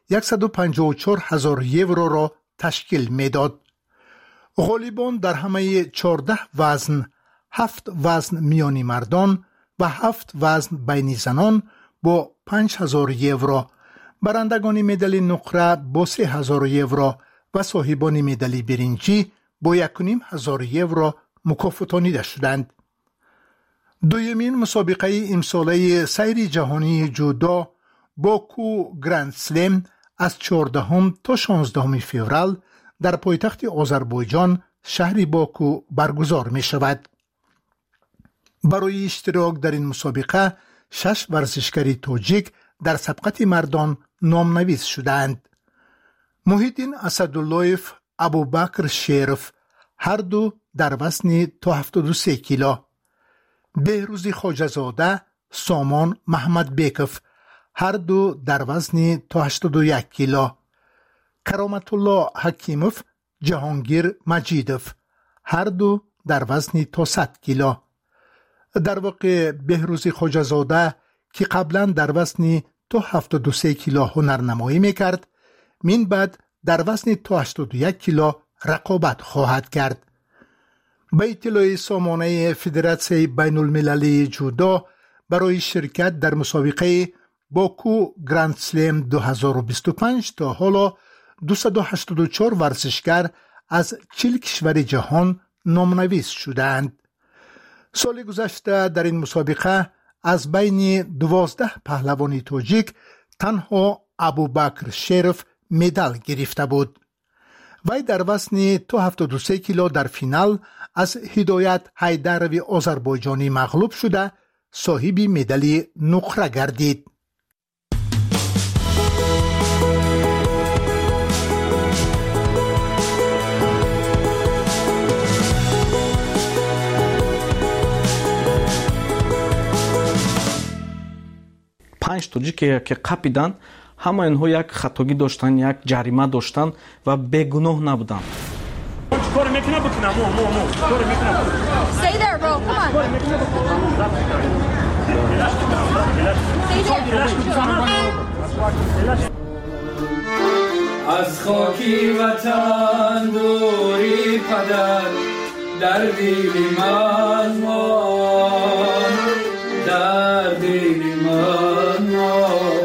154,000 یورو را تشکیل میداد. غالبان در همه 14 وزن، 7 وزن میانی مردان و 7 وزن بین زنان با 5,000 یورو، برندگان مدال نقره با 3,000 یورو و صاحبان مدال برنجی با 1,500 یورو مکافاتانیده شدند. دومین مسابقه امساله سیر جهانی جودو باکو گرند سلم از 14 تا 16 فوریه در پایتخت آذربایجان شهر باکو برگزار می شود. برای اشتراک در این مسابقه 6 ورزشکار تاجیک در سبقت مردان نامنویس شدند. محیدین اسداللهیف، ابوبکر شریف هر دو در وزن تا 73 کیلو، بهروزی خواجه‌زاده، سامان محمد بیکف هر دو در وزن تا 81 کیلو، کرامت الله حکیموف، جهانگیر مجیدوف هر دو در وزن تا 100 کیلو. در واقع بهروزی خواجه‌زاده که قبلا در وزن تا 73 کیلو هنرنمایی میکرد، من بعد در وزن تا 81 کیلو رقابت خواهد کرد. به اطلاع سامانه فدراسیون بین المللی جودو برای شرکت در مسابقه باکو گرند سلم 2025 تا حالا 284 ورزشکار از 40 کشور جهان نامنویس شدند. سال گذشته در این مسابقه از بین 12 پهلوان تاجیک تنها ابوبکر شریف مدال گرفته بود. وی در وزن 73 کیلو در فینال از هدایت حیدروی آذربایجانی مغلوب شده صاحب مدال نقره گردید. پنج توجیک که قپیدن همه اینها یک خطاگی داشتن، یک جریمه داشتن و بگناه نبودن. از خاکی وطن دوری پدر در دل من مان، در دل من مان.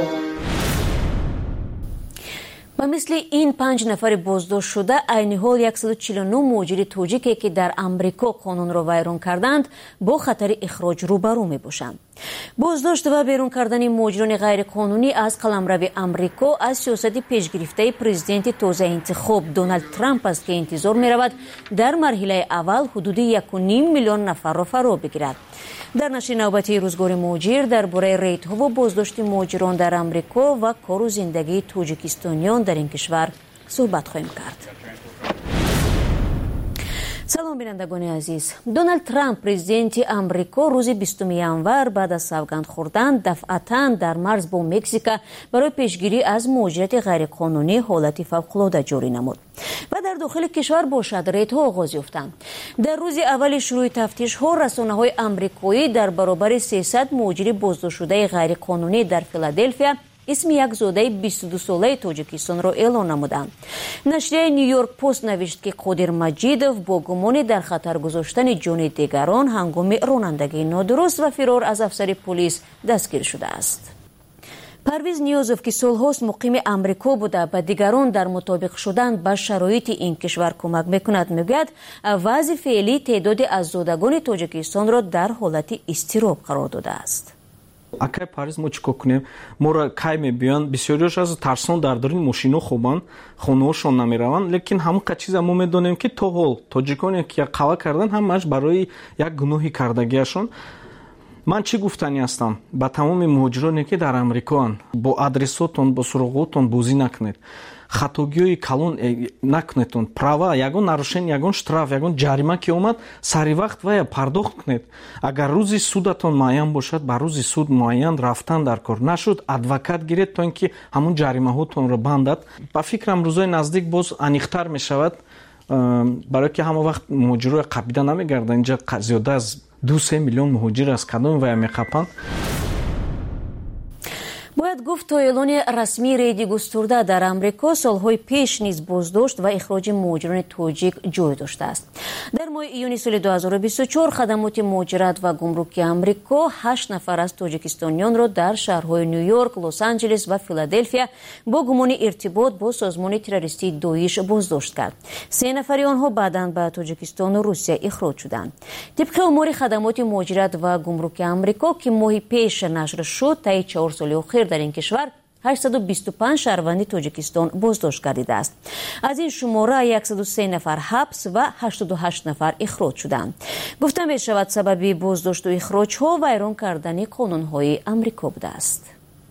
و مثل این 5 نفر بازداشت شده عین حال 149 مهاجر توجیکی که در امریکا قانون را ویران کردند با خطر اخراج روبرو می باشند. بازداشت و بیرون کردن مهاجران غیر قانونی از قلمرو امریکا از سیاست پیشگرفته پرزیدنت تازه انتخاب دونالد ترامپ است که انتظار می رود در مرحله اول حدود 1.5 میلیون نفر را فرا بگیرد. در نشر نوبتی روزگار مهاجر درباره ریت‌ها و بازداشت مهاجران در امریکا و کار و زندگی توجیکستانیان در این کشور صحبت خواهیم کرد. سلام بینندگان عزیز. دونالد ترامپ پرزیدنت امریکا روز 20 ینور بعد از سوگند خوردن دفعتاً در مرز با مکزیک برای پیشگیری از مهاجرت غیرقانونی حالت فوق‌العاده جاری نمود و در داخل کشور با ریت‌ها آغاز یافتند. در روز اول شروع تفتیش‌ها رسانه‌های آمریکایی در برابر 300 مهاجر بازداشت شده غیرقانونی در فیلادلفیا اسم یک زاده 22 ساله توجیکستان را اعلام نمودند. نشریه نیویورک پست نوشت که قادر مجیدوف با گمان در خطر گذاشتن جان دیگران هنگام رانندگی نادرست و فرار از افسر پلیس دستگیر شده است. پرویز نیازوف که سالهاست مقیم امریکا بوده و دیگران در مطابق شدن با شرایط این کشور کمک میکند میگوید وضع فعلی تعداد از زادگان توجیکستان را در حالت اضطراب قرار داده است. اگر پاریس ما چیکار کنیم؟ ما را کی میبینن بسیاریش از ترسان در دارین ماشینا خوبن خونه‌هاشون نمیروند، لیکن همون چیز ما میدونیم که تا حال تاجیکانی که قوا کردن همش برای یک گناهی کردگیشون. من چی گفتنی هستم با تمام مهاجرانی که در امریکا هستند با آدرساتون با سراغاتون بازی نکنید. خطاگی‌های کلون نکنید. права ягон нарушение ягон штраф ягон ҷарима ки омад сари вақт ва пардохт кунед. агар рӯзи судатон муайян бошад ба рӯзи суд муайян рафтан дар кор нашуд адвокат гиред то ин ки ҳамун ҷаримаҳотонро бандад. ба фикрам рӯзои наздик боз аниқтар мешавад барое ки ҳама вақт муҳоҷирои қабида намегарданд. инҷа зиёда аз 2-3 миллион муҳоҷир аз кадоми вая меқапанд. باید گفت تا اعلان رسمی ریدی گسترده در امریکا سالهای پیش نیز بازداشت و اخراج مهاجران توجیک جای داشته است. در ماه ایون سال 2024 خدمات مهاجرت و گمرکی امریکا 8 نفر از توجیکستانیان را در شهرهای نیویورک، لس آنجلس و فیلادلفیا با گمان ارتباط با سازمان تروریستی داعش بازداشت کرد. 3 نفر آنها بعداً به توجیکستان و روسیه اخراج شدند. طبق امور خدمات مهاجرت و گمرک امریکا که ماه پیش نشر شد تا 4 سال اخیر در این کشور 825 شهروند توجیکستان بازداشت گردیده است. از این شماره 103 نفر حبس و 88 نفر اخراج شدند. گفته می شود سبب بازداشت و اخراج ها ویران کردن قانون های امریکا بوده است.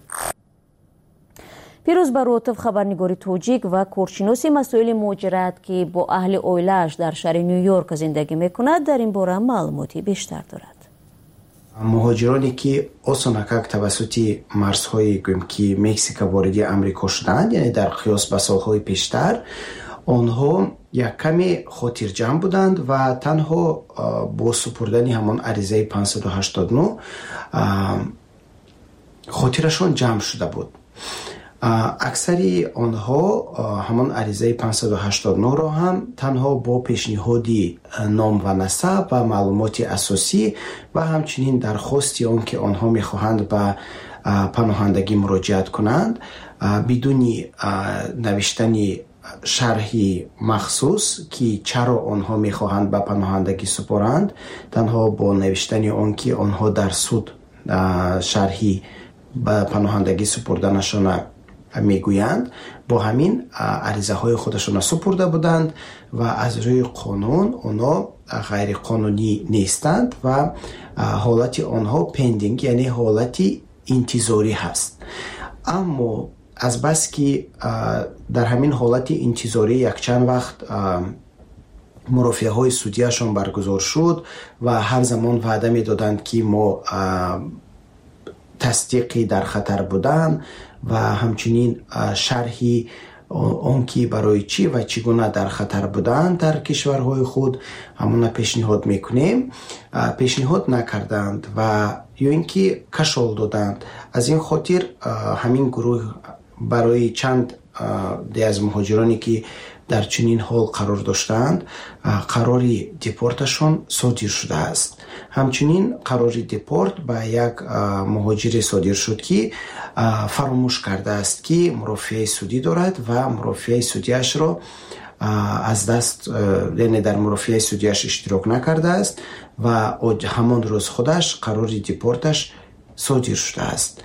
پیروز براتف خبرنگار توجیک و کارشناس مسائل مهاجرت که با اهل اویلش در شهر نیویورک زندگی میکند در این باره معلوماتی بیشتر دارد. مهاجرانی که آسانکک توسط مرزهای گمکی مکزیک وارد امریکا شدند، یعنی در قیاس به سالهای پیشتر، آنها یک کمی خاطرجمع بودند و تنها با سپردن همان عریضه 589 خاطرشان جمع شده بود. اکثری آنها همان عریضه 589 را هم تنها با پیشنهادی نام و نسب و معلومات اساسی و همچنین درخواستی آن که آنها می‌خواهند به پناهندگی مراجعت کنند بدون نوشتن شرحی مخصوص که چرا آنها می‌خواهند به پناهندگی سپارند، تنها با نوشتن آن که آنها در سود شرحی به پناهندگی سپردنشان میگویند با همین عریضه های خودشون سپرده بودند و از روی قانون اونا غیر قانونی نیستند و حالت آنها پندینگ یعنی حالت انتظاری هست. اما از بس که در همین حالت انتظاری یک چند وقت مرافعه های سودیشان برگزار شد و هر زمان وعده می دادند که ما تصدیقی در خطر بودن و همچنین شرحی اون که برای چی و چگونه در خطر بودن در کشورهای خود همون پیشنهاد میکنیم، پیشنهاد نکردند و یا اینکه کشال دادند. از این خاطر همین گروه برای چند از مهاجرانی که در چنین حال قرار داشتند قراری دیپورتشون صادر شده است. همچنین قراری دیپورت به یک مهاجر صادر شد که فراموش کرده است که مرافعه سودی دارد و مرافعه سودیش را از دست، یعنی در مرافعه سودیش اشتراک نکرده است و همان روز خودش قراری دیپورتش صادر شده است.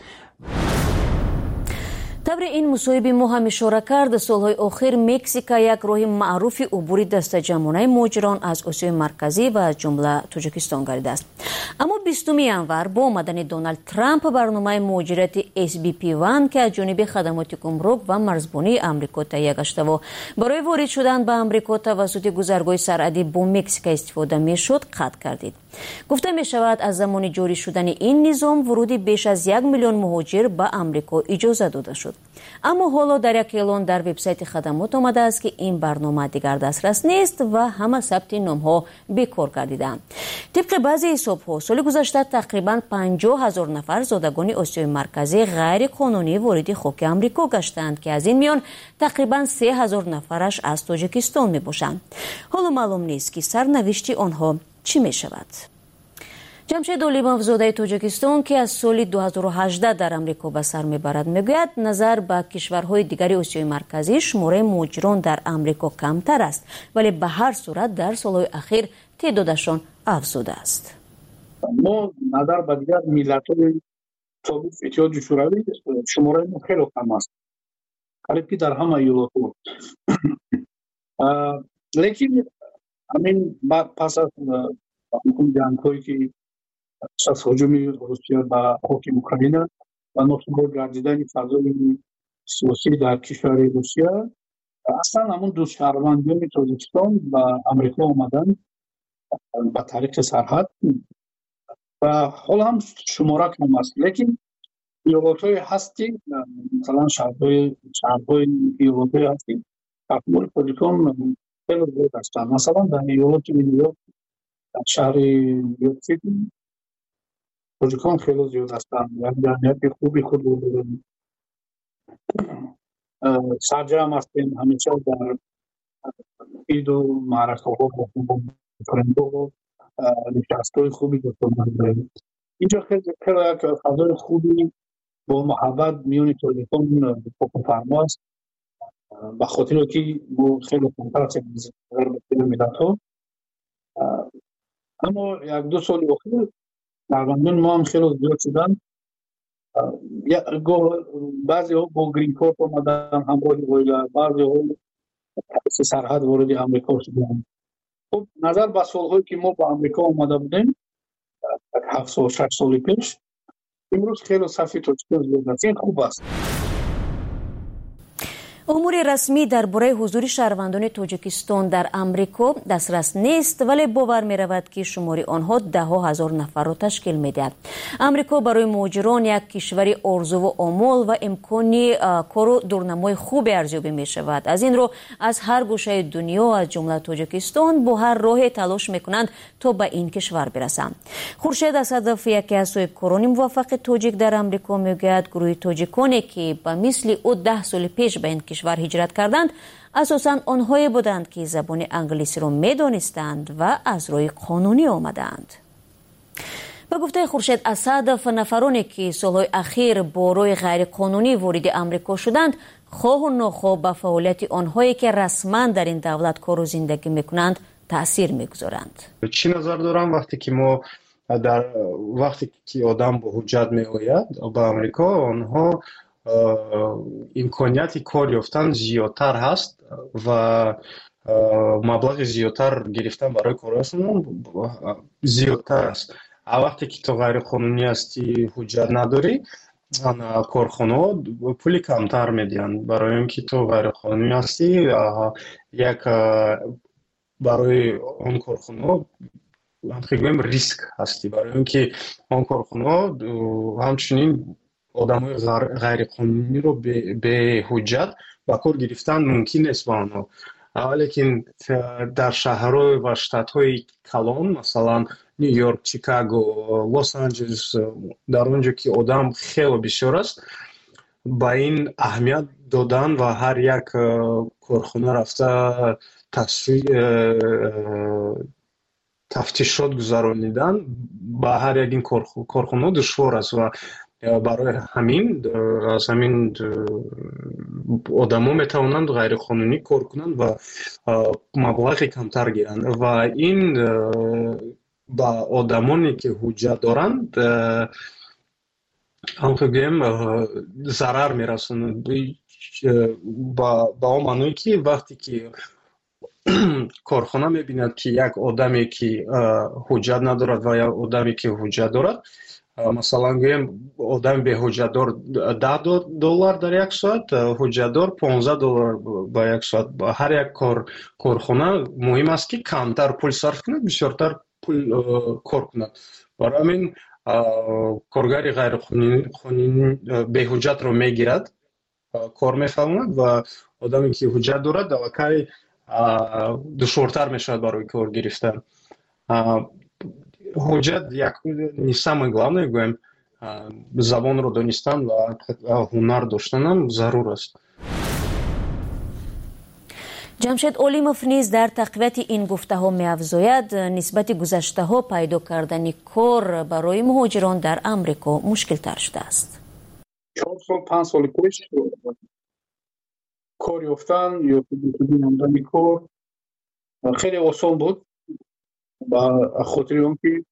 табри ин мусоҳиби мо ҳам ишора кард, солҳои охир Мексика як роҳи маъруфи убури дастаҷамонаи муҳоҷирон аз Осиёи марказӣ ва аз ҷумла Тоҷикистон гардидааст. Аммо 20 январ бо омадани Доналд Трамп барномаи муҳоҷирати SBP1 ки аз ҷониби хадамоти гумрук ва марзбонии Амрико таҳия гаштаву барои ворид шудан ба Амрико тавассути гузаргоҳи сарҳадӣ бо Мексика истифода мешуд, қатъ гардид. гуфта мешавад аз замони ҷорӣ шудани ин низом вуруди беш аз 1 миллион муҳоҷир ба Амрико иҷоза дода шуд. аммо ҳоло дар як эълон дар вебсайти хадамот омадааст ки ин барнома дигар дастрас нест ва ҳама сабти номҳо бекор гардидаанд. тибқи баъзе ҳисобҳо соли гузашта тақрибан 50,000 нафар зодагони Осиёи марказӣ ғайриқонунӣ вориди хоки Амрико гаштанд ки аз ин миён тақрибан 3,000 нафараш аз Тоҷикистон мебошанд. ҳоло маълум нест ки сарнавишти онҳо чӣ мешавад. ҷамшед Олимовзодаи Тоҷикистон ки аз соли 2018 дар Амрико ба сар мебарад мегӯяд, назар ба кишварҳои дигари Осиёи марказӣ шумораи муҳоҷирон дар Амрико камтар аст, вале ба ҳар сурат дар солҳои ахир теъдодашон афзудааст. мо назар ба дигар миллатҳои собиқ иттиҳоди шӯравӣ шумораи мо хеле кам аст, қарибки дар ҳама иёлотҳо. лекин ҳамин пас аз ҷангҳое ки аз ҳуҷуми Русия ба хоки Украина ва носубор гардидани фазои сиёсӣ дар кишвари Русия, аслан ҳамун ду шаҳрвандиёни Тоҷикистон ба Амрико омаданд ба тариқи сарҳад ва ҳол ҳам шумора кам аст. лекин иёлотҳое ҳасти, масалан шаҳрҳои иёлотҳое ҳасти таҳмили Тоҷикон хеле зиёд ҳастанд. масалан дар иёлоти Нью-Йорк, дар шаҳри Нью-Йорк-Сити тоҷикон хеле зиёд ҳастанд. як ҷамъияти хуби худ дорем. сарҷам ҳастем ҳамеша дар иду маъракаҳо бо френдҳо нишастҳои хуби дошта дорем. инҷо хеле як фазои хуби бо муҳаббат миёни тоҷикон фокуфармо аст, ба хотире ки мо хеле камтар ҳастем назар ба дигар миллатҳо. аммо як-ду соли охир шаҳрвандони мо ҳам хеле зиёд шуданд. баъзеҳо бо грин корт омадан ҳамроҳи оила, баъзеҳо тариқи сарҳад вориди Амрико шуданд. хуб, назар ба солҳое ки мо ба Амрико омада будем 7 сол 6 соли пеш, имрӯз хеле сафи тоҷикон зиёд аст. ин хуб аст. умури расмӣ дар бораи ҳузури шаҳрвандони Тоҷикистон дар Амрико дастрас нест, вале бовар меравад ки шумори онҳо даҳҳо ҳазор нафарро ташкил медиҳад. Амрико барои муҳоҷирон як кишвари орзуву омол ва имкони кору дурнамои хубе арзёбӣ мешавад. аз ин рӯ аз ҳар гӯшаи дунё, аз ҷумла Тоҷикистон, бо ҳар роҳе талош мекунанд то ба ин кишвар бирасанд. Хуршед Асадов, яке аз соҳибкорони муваффақи тоҷик дар Амрико, мегӯяд гурӯҳи тоҷиконе ки ба мисли ӯ 10 соли пеш ба ин кишвар ҳиҷрат карданд, асосан онҳое буданд ки забони англисиро медонистанд ва аз роҳи қонунӣ омаданд. ба гуфтаи Хуршед Асадов, нафароне ки солҳои ахир бо роҳи ғайриқонунӣ вориди Амрико шуданд, хоҳу нохоҳ ба фаъолияти онҳое ки расман дар ин давлат кору зиндагӣ мекунанд таъсир мегузоранд. чӣ назар дорам вақте ки одам бо ҳуҷҷат меояд ба Амрико, онҳо имконияти кор ёфтан зиёдтар ҳаст ва маблағи зиёдтар гирифтан барои корашон зиёдтар аст. вақте ки то ғайриқонунӣ ҳастӣ, ҳуҷҷат надорӣ, корхонаҳо пули камтар медиҳанд, барои он ки то ғайриқонунӣ ҳастӣ, як барои он корхонаҳо гӯем риск ҳастӣ, барои он ки он корхонаҳо ҳамчунин одамои ғайриқонуниро беҳуҷҷат ба кор гирифтан мумкин нест ба онҳо. лекин дар шаҳрҳо ва штатҳои калон, масалан Нью-Йорк, Чикаго, Лос-Анҷелес, дар он ҷо ки одам хеле бисёр аст, ба ин аҳамият додан ва ҳар як корхона рафта тафтишот гузаронидан ба ҳар як ин корхонаҳо душвор аст ва барои ҳамин аз ҳамин одамон метавонанд ғайриқонунӣ кор кунанд ва маблағи камтар гиранд ва ин ба одамоне ки ҳуҷҷат доранд ҳамто гӯем зарар мерасонад. ба он маъное ки вақте ки корхона мебинад ки як одаме ки ҳуҷҷат надорад ва як одаме ки ҳуҷҷат дорад, масалан гӯем одами беҳуҷҷатдор $10 дар як соат, ҳуҷҷатдор $15 ба як соат. ҳар як корхона муҳим аст ки камтар пул сарф кунад, бисёртар пул кор кунад. барои ҳамин коргари ғайриқонунӣ беҳуҷҷатро мегирад, кор мефаҳмад ва одаме ки ҳуҷҷат дорад аллакай душвортар мешавад барои кор гирифтан. ҳуҷҷат не самое главное, гӯем забонро донистан ва ҳунар доштанам зарур аст. ҷамшед олимов низ дар тақвияти ин гуфтаҳо меафзояд, нисбати гузаштаҳо пайдо кардани кор барои муҳоҷирон дар Амрико мушкилтар шудааст. 4 сол 5 соли пеш кор ёфтан ё намудани кор хеле осон буд, ба хотири он ки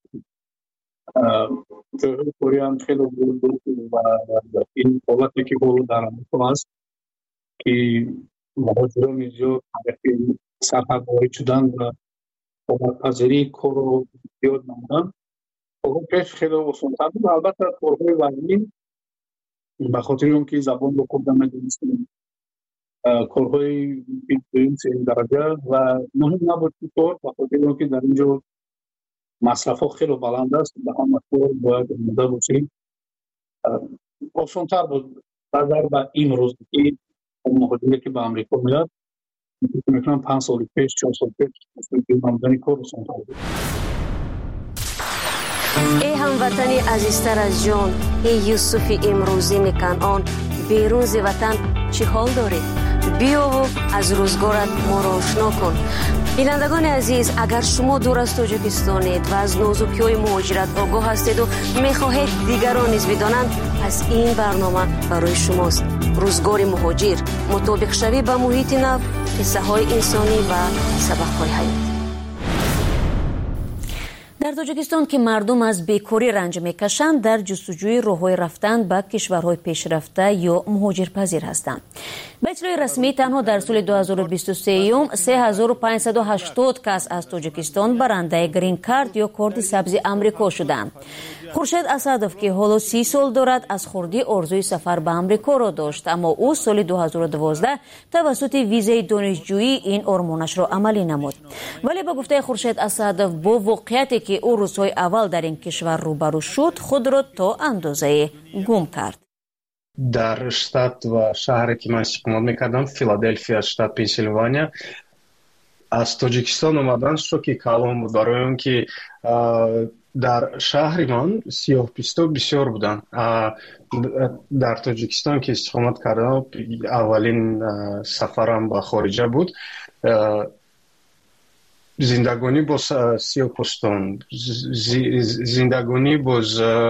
ҷойҳои кориам хеле буд ва ин ҳолате ки ҳоло дар Амрико аст ки муҳоҷирони зиёд сарҳад ворид шуданд ва обадпазирии корро зиёд намуданд. пеш хеле осонтар буд. албатта корҳои вазнин ба хотири он ки забонро хуб намедонистем, корҳои дуюм сеюм дараҷа ва муҳим набуд ки кор ба хотири он ки дар ин ҷо масрафҳо хеле баланд аст, ба ҳама кор бояд омода бошем. осонтар буд назар ба имрӯз ки муҳоҷире ки ба Амрико меояд, мекунам 5 соли пеш 4 соли пеш намудани кор осонтар буд. ای هموطنی عزیزتر از جان، ای یوسف امروزین کنعان، بیرون ز وطن چی حال داری؟ بیا و از روزگارت ما را آشنا کن. بینندگان عزیز، اگر شما دور از تاجیکستانید و از نازکی‌های مهاجرت آگاه هستید و می‌خواهید دیگران نیز بدانند، پس این برنامه برای شماست. روزگار مهاجر، مطابق شوی با محیط نو، قصه‌های انسانی و سبق‌های حیاتی. در تاجیکستان که مردم از بیکاری رنج میکشند، در جستجوی راه‌های رفتن به کشورهای پیشرفته یا مهاجرپذیر هستند. به اطلاع رسمی تنها در سال 2023 3580 کس از تاجیکستان برنده گرین کارت یا کارت سبز آمریکا شدند. خورشید اسدов که حالا 30 سال دارد از خردی آرزوی سفر به آمریکا را داشت، اما او سال 2012 توسط ویزای دانشجویی این آرمانش را عملی نمود. ولی به گفته خورشید اسدов با واقعیتی که او روزهای اول در این کشور روبرو شد، خود را تا اندازه گم کرد. در штат و شهری که من استقامت میکردم، فیلادلفیا، штат پنسیلوانیا، از تاجیکستان اومدن شوکی کلان بود، برای اون که در شهر من سیاه‌پوستا بسیار بودن. در تاجیکستان که استقامت کردم، اولین سفرم به خارجه بود. زندگانی با سیاه‌پوستان، زندگانی با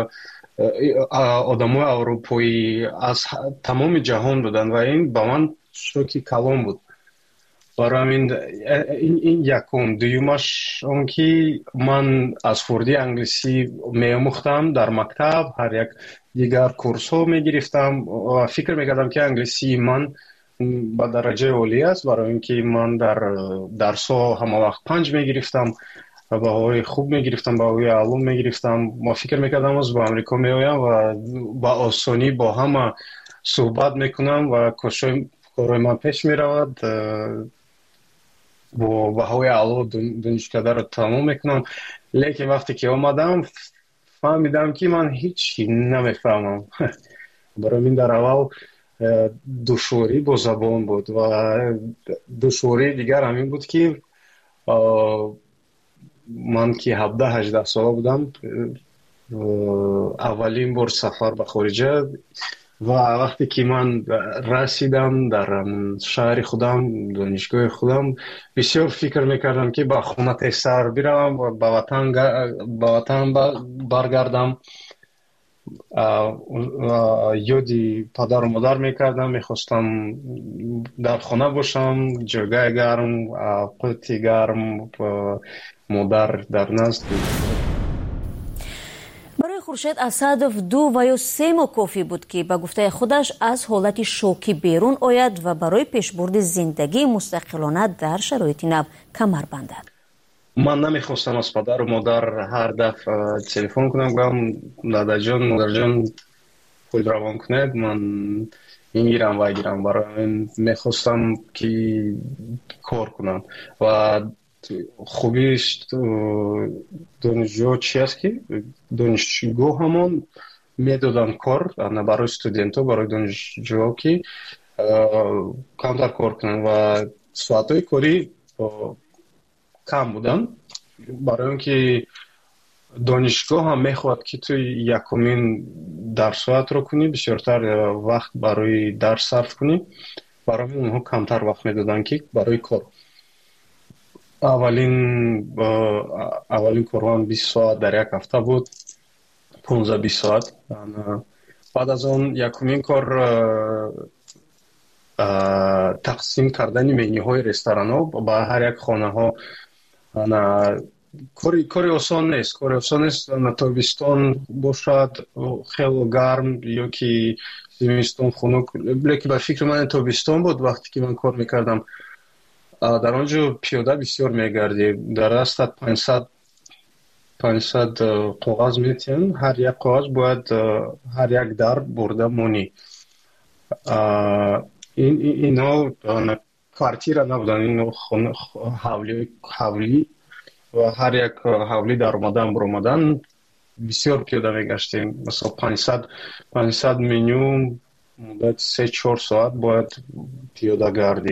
آدمای اروپایی از تمام جهان بودن و این با من شوکی کلان بود. برای این یکم. دویمش اون که من از خردی انگلیسی می‌آموختم در مکتب، هر یک дигар курсҳо мегирифтам ва фикр мекардам ки англисии ман ба дараҷаи олӣ аст, барои ин ки ман дар дарсҳо ҳамавақт 5 мегирифтам, баҳои хуб мегирифтам, баҳои аълум мегирифтам. мо фикр мекардам аз ба амрико меоям ва ба осонӣ бо ҳама суҳбат мекунам ва корои ман пеш меравад, бо баҳои аъло донишкадаро тамом мекунам. лекин вақте ки омадам фаҳмидам ки ман ҳеҷ намефаҳмам. барои ин дар аввал душворӣ бо забон буд ва душвории дигар ҳамин буд ки ман ки 17-18 сола будам, аввалин бор сафар ба хориҷа ва вақте ки ман расидам дар шаҳри худам, донишгоҳи худам, бисёр фикр мекардам ки ба хона тезтар биравам ва ба ватан баргардам. ёди падару модар мекардам, мехостам дар хона бошам, ҷойгоҳи гарм, қути гарм, модар дар назд. барои Хуршед Асадов 2 ва ё 3 моҳ кофӣ буд ки ба гуфтаи худаш аз ҳолати шокӣ берун ояд ва барои пешбурди зиндагии мустақилона дар шароити нав камар бандад. ман намехостам аз падару модар ҳар дафъа телефон кунам, гӯям дадаҷон, модарҷон, худ равон кунед, ман ингирам вайгирам. барои ин мехостам ки кор кунам ва хубиш донишҷӯҳо чи аст ки донишгоҳ ҳамон медоданд кор барои студентҳо, барои донишҷӯҳо ки камтар кор кунанд ва соатҳои корӣ кам буданд, барои ин ки донишгоҳ ҳам мехоҳад ки ту якумин дарсоатро кунӣ, бисёртар вақт барои дарс сарф кунӣ. барои ин онҳо камтар вақт медоданд ки барои кор. аввалин корвам 20 соат дар як ҳафта буд, 15-20 соат. баъд аз он якумин кор тақсим кардани менюҳои ресторанҳо ба ҳар як хонаҳо. кори осон нест. тобистон бошад хело гарм ё ки зимистон хунук, лекин ба фикри ман тобистон буд вақте ки ман кор мекардам. дар он ҷо пиёда бисёр мегардӣ, дар дастат 500 коғаз метиҳанд, ҳар як коғаз бояд ҳар як дар бурда монӣ. ино квартира набуданд, ино ҳавлӣ ва ҳар як ҳавлӣ дар омадан буромадан бисёр пиёда мегаштем. масалан 500 меню муддати 3-4 соат бояд пиёда гардӣ.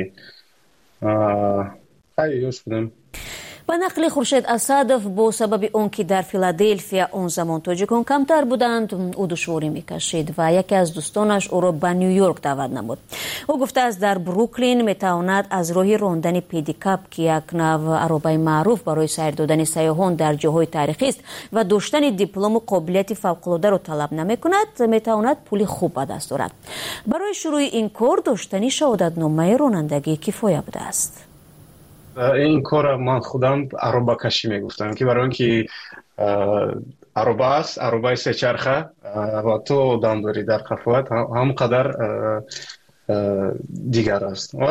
ёш будем. ба нақли Хуршед Асадов, бо сабаби он ки дар Филаделфия он замон тоҷикон камтар буданд, ӯ душворӣ мекашид ва яке аз дӯстонаш ӯро ба Нью-Йорк даъват намуд. ӯ гуфтааст дар Бруклин метавонад аз роҳи рондани педикап, ки як нав аробаи маъруф барои сайр додани сайёҳон дар ҷойҳои тарихист ва доштани диплому қобилияти фавқулодаро талаб намекунад, метавонад пули хуб ба даст орад. барои шурӯи ин кор доштани шаҳодатномаи ронандагӣ кифоя будааст. این کار من خودم عربه کشی میگفتم که برای اینکه عربه است، عربه سه چرخه و تو دم داری در قفوت هم قدر دیگر است. و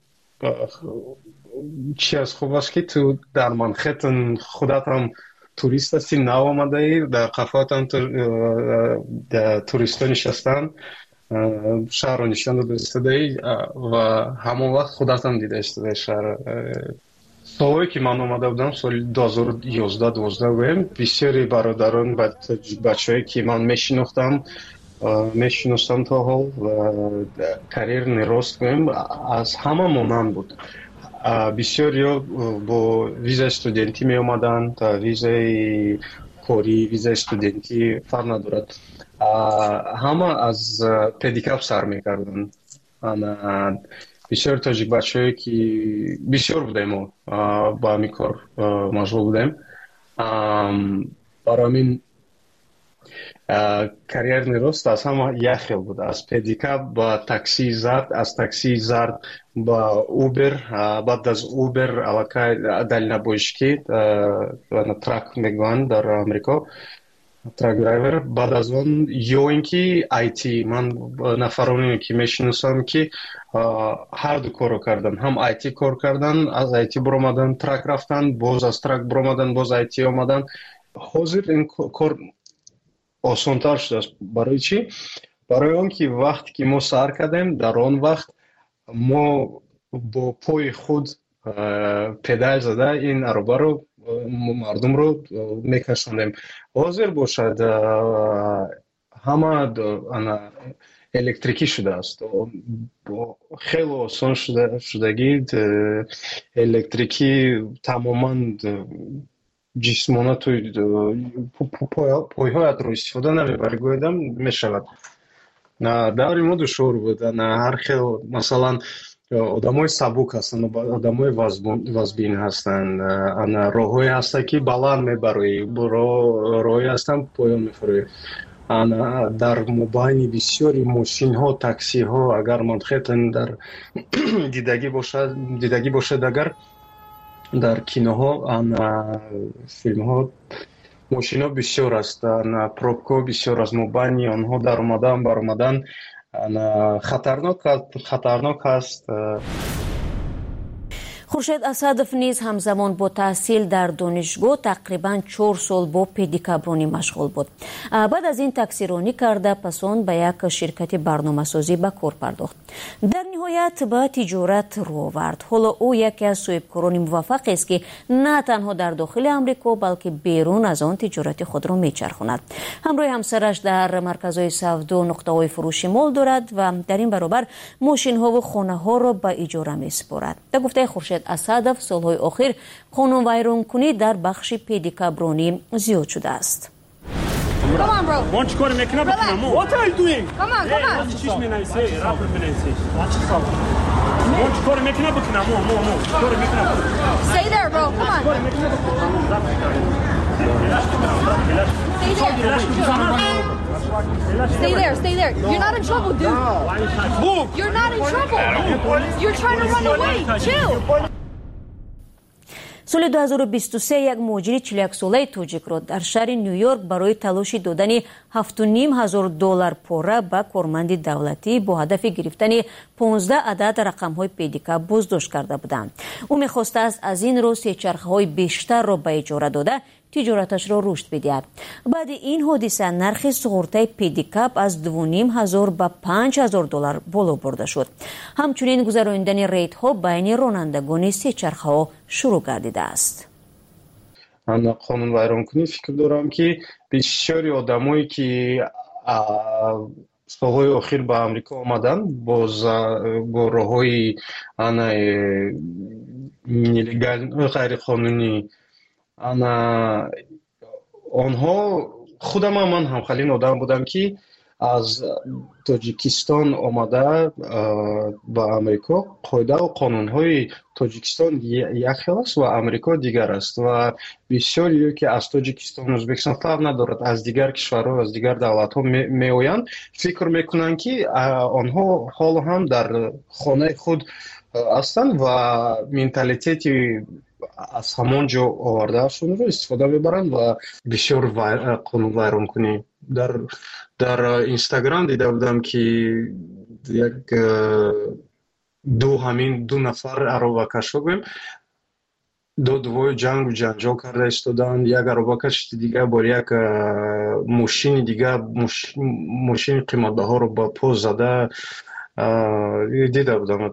چی از خوب است که تو در منخیتن خودت هم توریست هستی، نو آمده ای، در قفوت هم توریست ها نشستن، شهر رو نشان داده ای و همون وقت خودت هم دیده اشتده شهر. سالهایی که من آمده بودم سال 2011-12 بودم، بسیاری برادران بچه هایی که من میشناختم تا حال و کریر نراست بودم از همه مانند بود. بسیاری با ویزای استودنتی می آمدن، تا ویزای کاری، ویزای استودنتی فرق ندارد. همه از پدیکاپ سر میکردن. بسیار تاجیک بچه‌ای که بسیار بودیم ما با همین کار مشغول بودیم. برای این کریر نراست از همه یک خیل بود، از پدیکاپ با تاکسی زرد، از تاکسی زرد با اوبر، بعد از اوبر علاقه دلنبویشکی و ترک میگویند در امریکا، трак драйвер. баъд аз он ё ин ки IT ман нафароне ки мешиносам ки ҳар ду корро кардан, ҳам IT кор кардан, аз IT биромадан трак рафтан, боз аз трак биромадан, боз IT омадан. ҳозир ин кор осонтар шудааст. барои чӣ? барои он ки вақте ки мо сар кардем, дар он вақт мо бо пои худ педал зада ин аробаро мардумро мекашондем. ҳозир бошад ҳама ана электрикӣ шудааст. хеле осон шудагӣ электрикӣ тамоман ҷисмона ту пойҳоятро истифода намебарӣ, гӯядам мешавад. даври мо душвор буд. ҳар хел масалан одамои сабук ҳастанд, одамои вазбин ҳастанд, роҳҳое ҳастанд ки баланд мебароӣ, роҳҳое ҳастанд поён мефароӣ. дар мобайни бисёри мошинҳо, таксиҳо, агар манхетан дар дидагӣ бошад, агар дар киноҳо филмҳо мошинҳо бисёр аст, пробкаҳо бисёр аст, мобайни онҳо дар омадан баромадан хатарнок ҳаст. хуршед асадов низ ҳамзамон бо таҳсил дар донишгоҳ тақрибан 4 сол бо педикабронӣ машғул буд. баъд аз ин таксиронӣ карда, пас он ба як ширкати барномасозӣ ба кор пардохт. дар ниҳоят ба тиҷорат рӯ овард. ҳоло ӯ яке аз соҳибкорони муваффақест ки на танҳо дар дохили амрико, балки берун аз он тиҷорати худро мечархонад. ҳамроҳи ҳамсараш дар марказҳои савдо нуқтаҳои фурӯши мол дорад ва дар ин баробар мошинҳову хонаҳоро ба иҷора месупорад. ба гуфтаи хуршед Асадов, солҳои охир қонунвайронкунӣ дар бахши педикабронӣ зиёд шудааст. Come on, bro. One score to make up. What are you doing? Come on, come on. Teach me nice. Rapper finance. Watch yourself. One score to make up. More. Score to make up. Stay there, bro. Come on. Stay there. You're not in trouble, dude. Move. You're not in trouble. You're trying to run away. Chill. соли 2023 як муҳоҷири 41 солаи тоҷикро дар шаҳри Нью-Йорк барои талоши додани $7,500 пора ба корманди давлатӣ бо ҳадафи гирифтани 15 адад рақамҳои педикаб боздошт карда буданд. ӯ мехостааст аз ин роҳ сечархаҳои бештарро ба иҷора дода тиҷораташро рушд бидиҳад. баъди ин ҳодиса нархи суғуртаи педикаб аз $2,500 ба $5,000 боло бурда шуд. ҳамчунин гузарониндани рейдҳо байни ронандагони сечархаҳо шурӯъ гардидааст. қонунвайронкунӣ фикр дорам ки бисёри одамое ки солҳои охир ба амрико омаданд бо роҳҳои нелегал ғайриқонунӣ, онҳо худам ман ҳамхалин одам будам ки аз тоҷикистон омада ба амрико. қоидаву қонунҳои тоҷикистон як хел аст ва амрико дигар аст ва бисёриё ки аз тоҷикистон ӯзбекистон фарқ надорад, аз дигар кишварҳо, аз дигар давлатҳо меоянд, фикр мекунанд ки онҳо ҳоло ҳам дар хонаи худ ҳастанд ва менталитети аз ҳамон ҷо овардаашонро истифода мебаранд ва бисёр қонунвайронкунӣ. дар инстаграм дида будам ки як ду нафар аробакашҳо гӯем додвои ҷангу ҷанҷол карда истоданд. як аробакаш дигар бо як мошини дигар мошини қиматбаҳоро ба пост зада дида будам.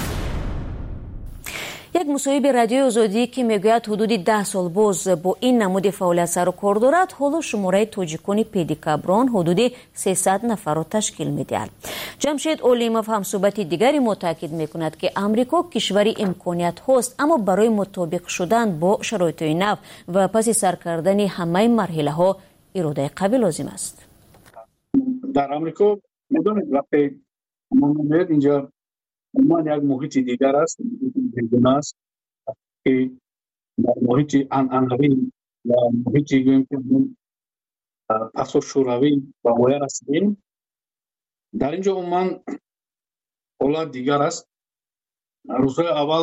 як мусоҳиби радиои озодӣ ки мегӯяд ҳудуди 10 сол боз бо ин намуди фаъолият сару кор дорад, ҳоло шумораи тоҷикони педикаброн ҳудуди 300 нафарро ташкил медиҳад. ҷамшед олимов ҳамсӯҳбати дигари мо таъкид мекунад ки амрико кишвари имкониятҳост, аммо барои мутобиқ шудан бо шароитҳои нав ва паси сар кардани ҳамаи марҳилаҳо иродаи қавӣ лозим аст. дар амрико медонед вақте мо меояд инҷо умуман як муҳити дигар аст, бегуна аст ки дар муҳити анъанавӣ ва муҳити гӯем ки пасошӯравӣ ба воя расидем. дар ин ҷо умуман ҳолат дигар аст. рӯзҳои аввал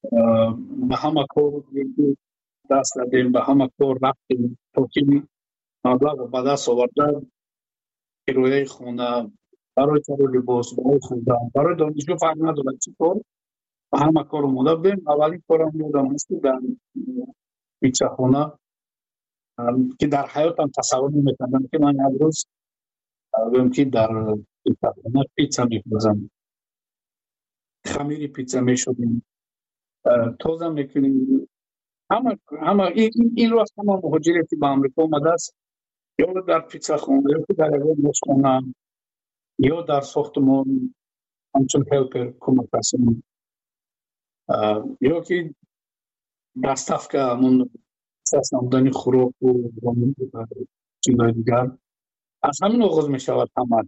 ба ҳама кор даст дадем, ба ҳама кор рафтем то ки مبلغ به دست آورده، کرایه خانه، برای کار لباس، برای خوردن، برای دانشجو فرق نداره چطور و همه کار اومده بودیم. اولین کارم یادم هست که در پیتزا خانه که در حیاتم تصور نمی‌کردم که من امروز بگم که در پیتزا خانه پیتزا می‌پزم، خمیر پیتزا می‌شدیم، تازه می‌کنیم. همه این رو همه مهاجری که به امریکا آمده است یا در پیتزا خانه یا در یک خانه یا در ساختمان همچون هلپر کمک هستیم یا که دستف که همون اساس نمودن خوراک و چیزهای دیگر از همین آغاز می شود همه.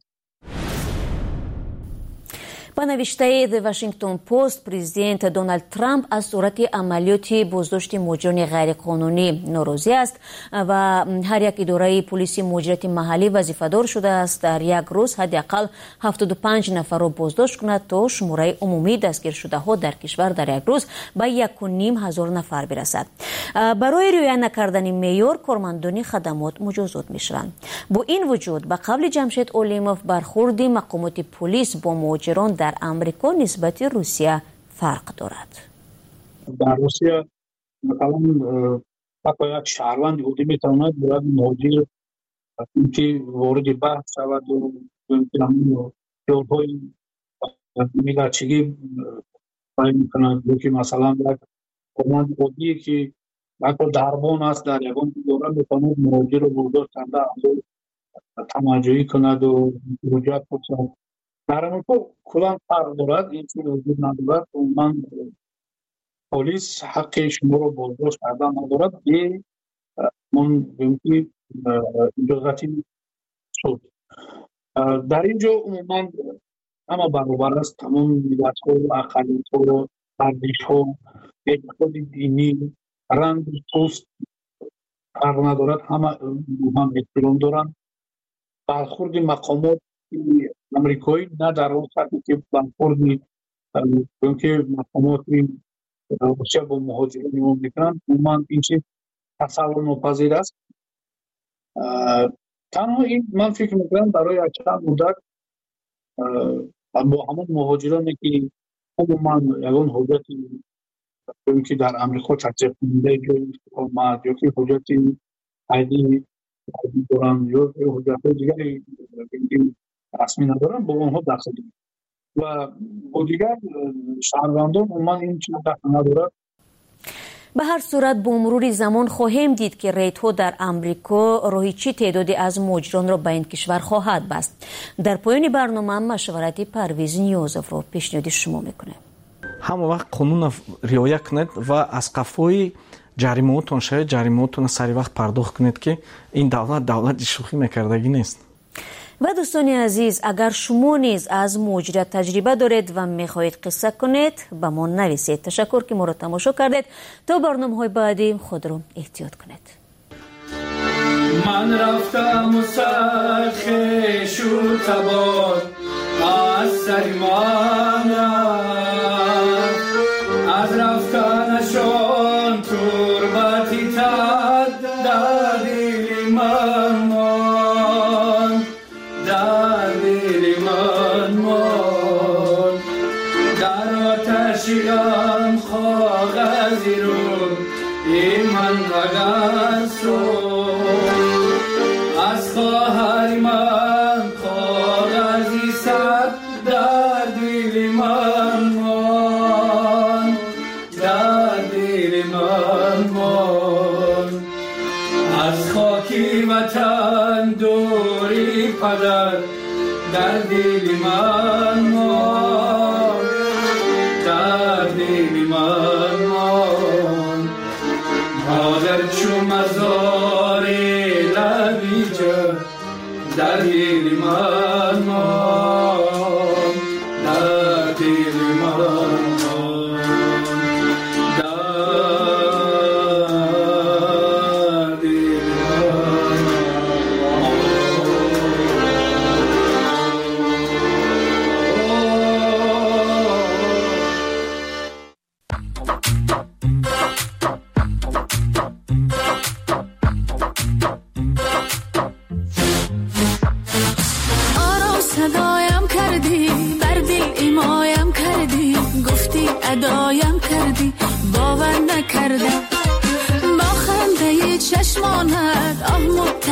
ба навиштаи The Washington Post, президент Дональд Трамп аз сурати амалиёти боздошти муҳоҷирони ғайриқонунӣ норозӣ аст ва ҳар як идораи полиси муҳоҷирати маҳаллӣ вазифадор шудааст дар як рӯз ҳадди ақал 75 нафарро боздошт кунад то шумораи умумии дастгиршудаҳо дар кишвар дар як рӯз ба 1500 нафар бирасад. барои риоя накардани меъёр кормандони хадамот муҷозот мешаванд. бо ин вуҷуд ба қавли Ҷамшед Олимов бархурди мақомоти полис бо муҳоҷирон дар амрико нисбати Русия фарқ дорад. дар Русия مثلا حتی یک شهروند یهودی میتواند باید مهاجر که وارد بحث شود و جورهای میلادچگی باید میکنند یا که مثلا یک کماند عادی که حتی دربان است در یکان دوره میتواند مهاجر رو برداشت کنده تماجایی کند و رجوعات کنند. در امریکا کلان فرق دارد، این چیز وجود ندارد و من پلیس حق شما رو بازداشت کردن ندارد که من بگیم اجازتی شد. در اینجا عموما همه برابر است، تمام ملت ها و اقلیت ها و ارزش ها، اعتقاد دینی، رنگ پوست فرق ندارد، همه هم احترام دارند. برخورد مقامات امریکایی نه در اون سطحی که برخورد که مقامات روسیه با مهاجرین میکنند عموما این چیز تصور ناپذیر است. تنها این من فکر میکنم برای چند مدت با همون مهاجرانی که عموما یگان حجتی که در امریکا تحصیل کننده جای اقامت یا که حجتی عیدی دارن یا حجت دیگری رسمی ندارن با اونها دخل دارن و با دیگر شهروندان عموما این چیز دخل ندارد. به هر صورت با مرور زمان خواهیم دید که ریت‌ها در امریکا راهی چی تعدادی از مهاجران را به این کشور خواهد بست. در پایان برنامه مشورتی پرویز نیازов را پیشنهاد شما میکنه. همه وقت قانون رعایت کنید و از قفای جریمه‌تون شاید جریمه‌تون سری وقت پرداخت کنید که این دولت شوخی میکردگی نیست. و دوستان عزیز اگر شما نیز از مهاجرت تجربه دارید و میخواهید قصه کنید به ما نویسید. تشکر که ما را تماشا کردید. تا برنامه‌های بعدی خود را احتیاط کنید. من رفتم و سرخش و تبار از سر من از رفتنشان تربتی تد در دل من در دل من در آتشی غم کاغذی رو این من رگست از خواهر من کاغذی صد در دل من در دل من از خاکی وطن دوری پدر در دل من در دل من مادر چو مزار لبیجه در دل من در دل من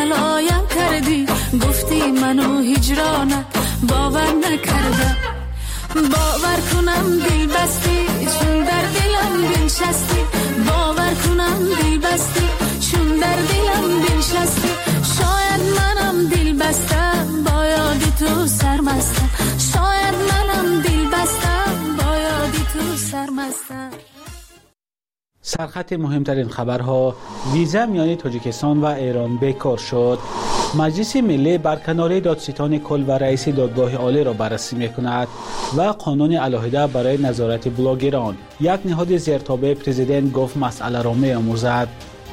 بلایم کردی گفتی منو هجرانت باور نکردم باور کنم دل بستی چون در دلم بنشستی باور کنم دل بستی چون در دلم بنشستی شاید منم دل بستم با یاد تو سرمستم شاید منم دل بستم با یاد تو سرمستم. سرخط مهمترین خبرها: ویزا میان تاجیکستان و ایران بیکار شد. مجلس ملی برکناری دادستان کل و رئیس دادگاه عالی را بررسی می‌کند و قانون علیحده برای نظارت بلاگران. یک نهاد زیرتابع پرزیدنت گفت مسئله را می‌آموزد.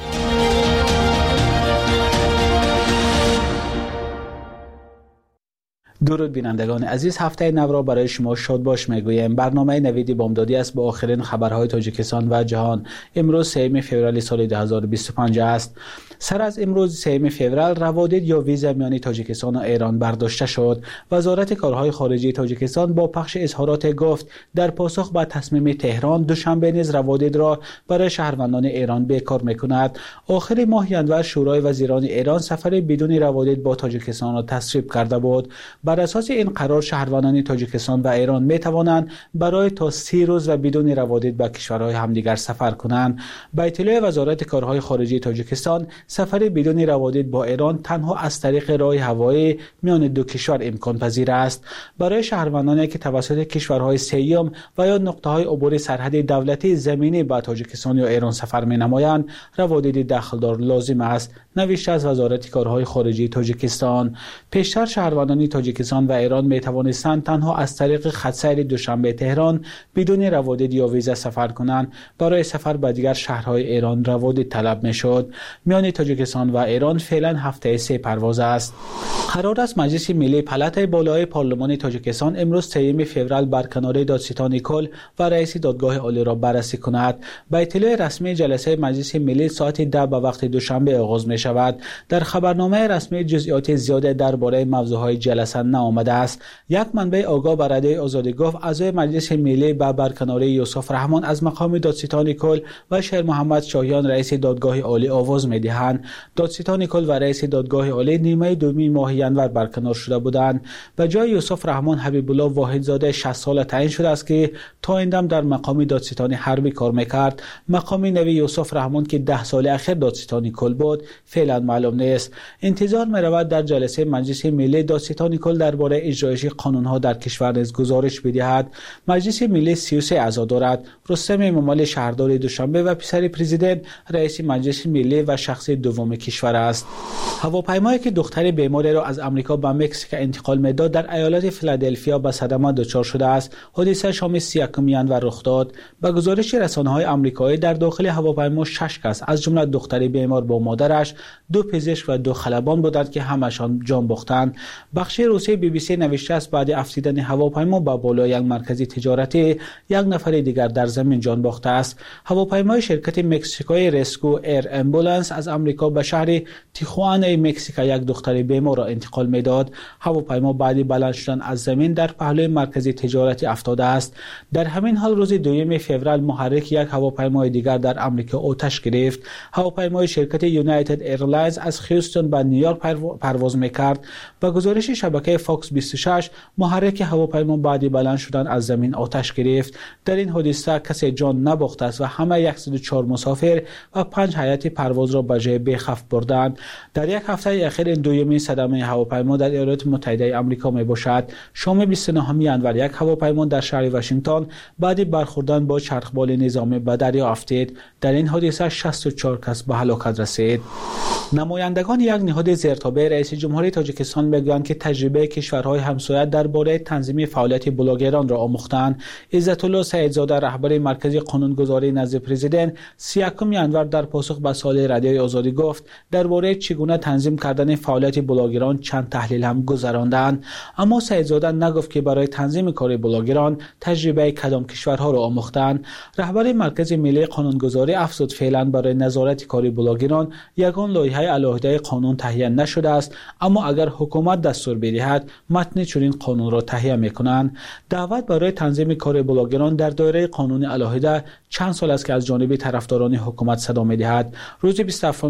درود بینندگان عزیز، هفته نو را برای شما شاد باش میگوییم. برنامه نوید بامدادی است با آخرین خبرهای تاجیکستان و جهان. امروز 3 فوریه سال 2025 است. سر از امروز 3 فوریه روادید یا ویزا میان تاجیکستان و ایران برداشته شد. وزارت کارهای خارجه تاجیکستان با پخش اظهارات گفت در پاسخ به تصمیم تهران دوشنبه نیز روادید را برای شهروندان ایران بیکار میکند. آخر ماه ژانویه شورای وزیران ایران سفر بدون روادید با تاجیکستان را تصویب کرده بود. بر اساس این قرار شهروندان تاجیکستان و ایران می توانند برای تا 30 روز و بدون روادید به کشورهای همدیگر سفر کنند. به اطلاع وزارت کارهای خارجه تاجیکستان سفر بدون روادید با ایران تنها از طریق راه هوایی میان دو کشور امکان پذیر است. برای شهروندانی که توسط کشورهای سوم و یا نقطه‌های عبور سرحدی دولتی زمینی به تاجیکستان یا ایران سفر می نمایند روادید داخلدار لازم است، نوشته از وزارت کارهای خارجه تاجیکستان. پیشتر شهروندان تاجیکستان و ایران می توانستند تنها از طریق خط‌سیر دوشنبه تهران بدون روادید یا ویزا سفر کنند. برای سفر به دیگر شهرهای ایران روادید طلب می شد. میان تاجیکستان و ایران فعلا هفته 3 پرواز است. قرار است مجلس ملی پلاتای بالای پارلمان تاجیکستان امروز 3 فوریه برکناری دادستان کل و رئیس دادگاه عالی را بررسی کند. به اطلاع رسمی جلسه مجلس ملی ساعت 10 به وقت دوشنبه آغاز می شود. در خبرنامه رسمی جزئیات زیاده درباره موضوعهای جلسه نآمده است. یک منبع آگاه به رادیوی آزادی گفت اعضای مجلس ملی به برکناری یوسف رحمان از مقام دادستان کل و شیر محمد شاهیان رئیس دادگاه عالی آواز می دهند. دادستان کل و رئیس دادگاه عالی نیمه دوم ماه ژانویه برکنار شده بودند. به جای یوسف رحمان حبیب الله واحدزاده 60 ساله تعیین شده است که تا این دم در مقام دادستان حربی کار میکرد. مقام نوی یوسف رحمان که 10 سال اخیر دادستان کل بود فعلا معلوم نیست. انتظار می رود در جلسه مجلس ملی دادستان کل درباره اجرایش قانونها در کشور نیز گزارش بدهد. مجلس ملی 33 اعضا دارد. رستم امامعلی شهردار دوشنبه و پسر پرزیدنت رئیس مجلس ملی و شخص دوم کشور است. هواپیمایی که دختر بیماری را از آمریکا به مکزیک انتقال میداد در ایالت فیلادلفیا به صدمه دچار شده است. حادثه شام 31 ژانویه رخ داد. به گزارش رسانه‌های آمریکایی در داخل هواپیما 6 کس از جمله دختر بیمار با مادرش، 2 پزشک و 2 خلبان بودند که همشان جان باختند. بخش روسی BBC نوشته است بعد افسیدن هواپیما به بالای یک مرکز تجارتی یک نفر دیگر در زمین جان باخته است. هواپیمای شرکت مکزیکایی ریسکو ایر امبولانس از آمریکا به شهر تیخوانا مکزیک یک دختر بیمار را انتقال میداد. هواپیما بعد بلند شدن از زمین در پهلوی مرکز تجارتی افتاده است. در همین حال روز 2 فوریه محرک یک هواپیمای دیگر در آمریکا آتش گرفت. هواپیمای شرکت یونایتد ایرلاینز از هیوستن به نیویورک پرواز میکرد. با گزارش شبکه فاکس 26 محرک هواپیما بعد بلند شدن از زمین آتش گرفت. در این حادثه کسی جان نباخته است و همه 104 مسافر و 5 هیئت پرواز را به جای بی‌خوف بردند. در یک هفته اخیر این دومین صدمه هواپیما در ایالات متحده آمریکا می باشد. شام 29 ژانویه یک هواپیما در شهر واشنگتن بعد برخوردن با چرخبال نظامی به دریا افتید. در این حادثه 64 کس به هلاکت رسید. نمایندگان یک نهاد زیرتابع رئیس جمهوری تاجیکستان میگویند که تجربه کشورهای همسایه درباره تنظیم فعالیت بلاگران را آموختند. عزت الله سعیدزاده رهبر مرکز قانونگذاری نزد پرزیدنت 31 ژانویه در پاسخ به سوال رادیوی آزادی گفت درباره چگونه تنظیم کردن فعالیت بلاگران چند تحلیل هم گذراندند، اما سعیدزاده نگفت که برای تنظیم کار بلاگران تجربه کدام کشورها را آموختند. رهبر مرکز ملی قانونگذاری افزود فعلا برای نظارت کار بلاگران یگان لایحه علیحده قانون تهیه نشده است، اما اگر حکومت دستور بدهد متن چنین قانون را تهیه میکنند. دعوت برای تنظیم کار بلاگران در دایره قانون علیحده چند سال است که از جانب طرفداران حکومت صدا میدهد. روز 27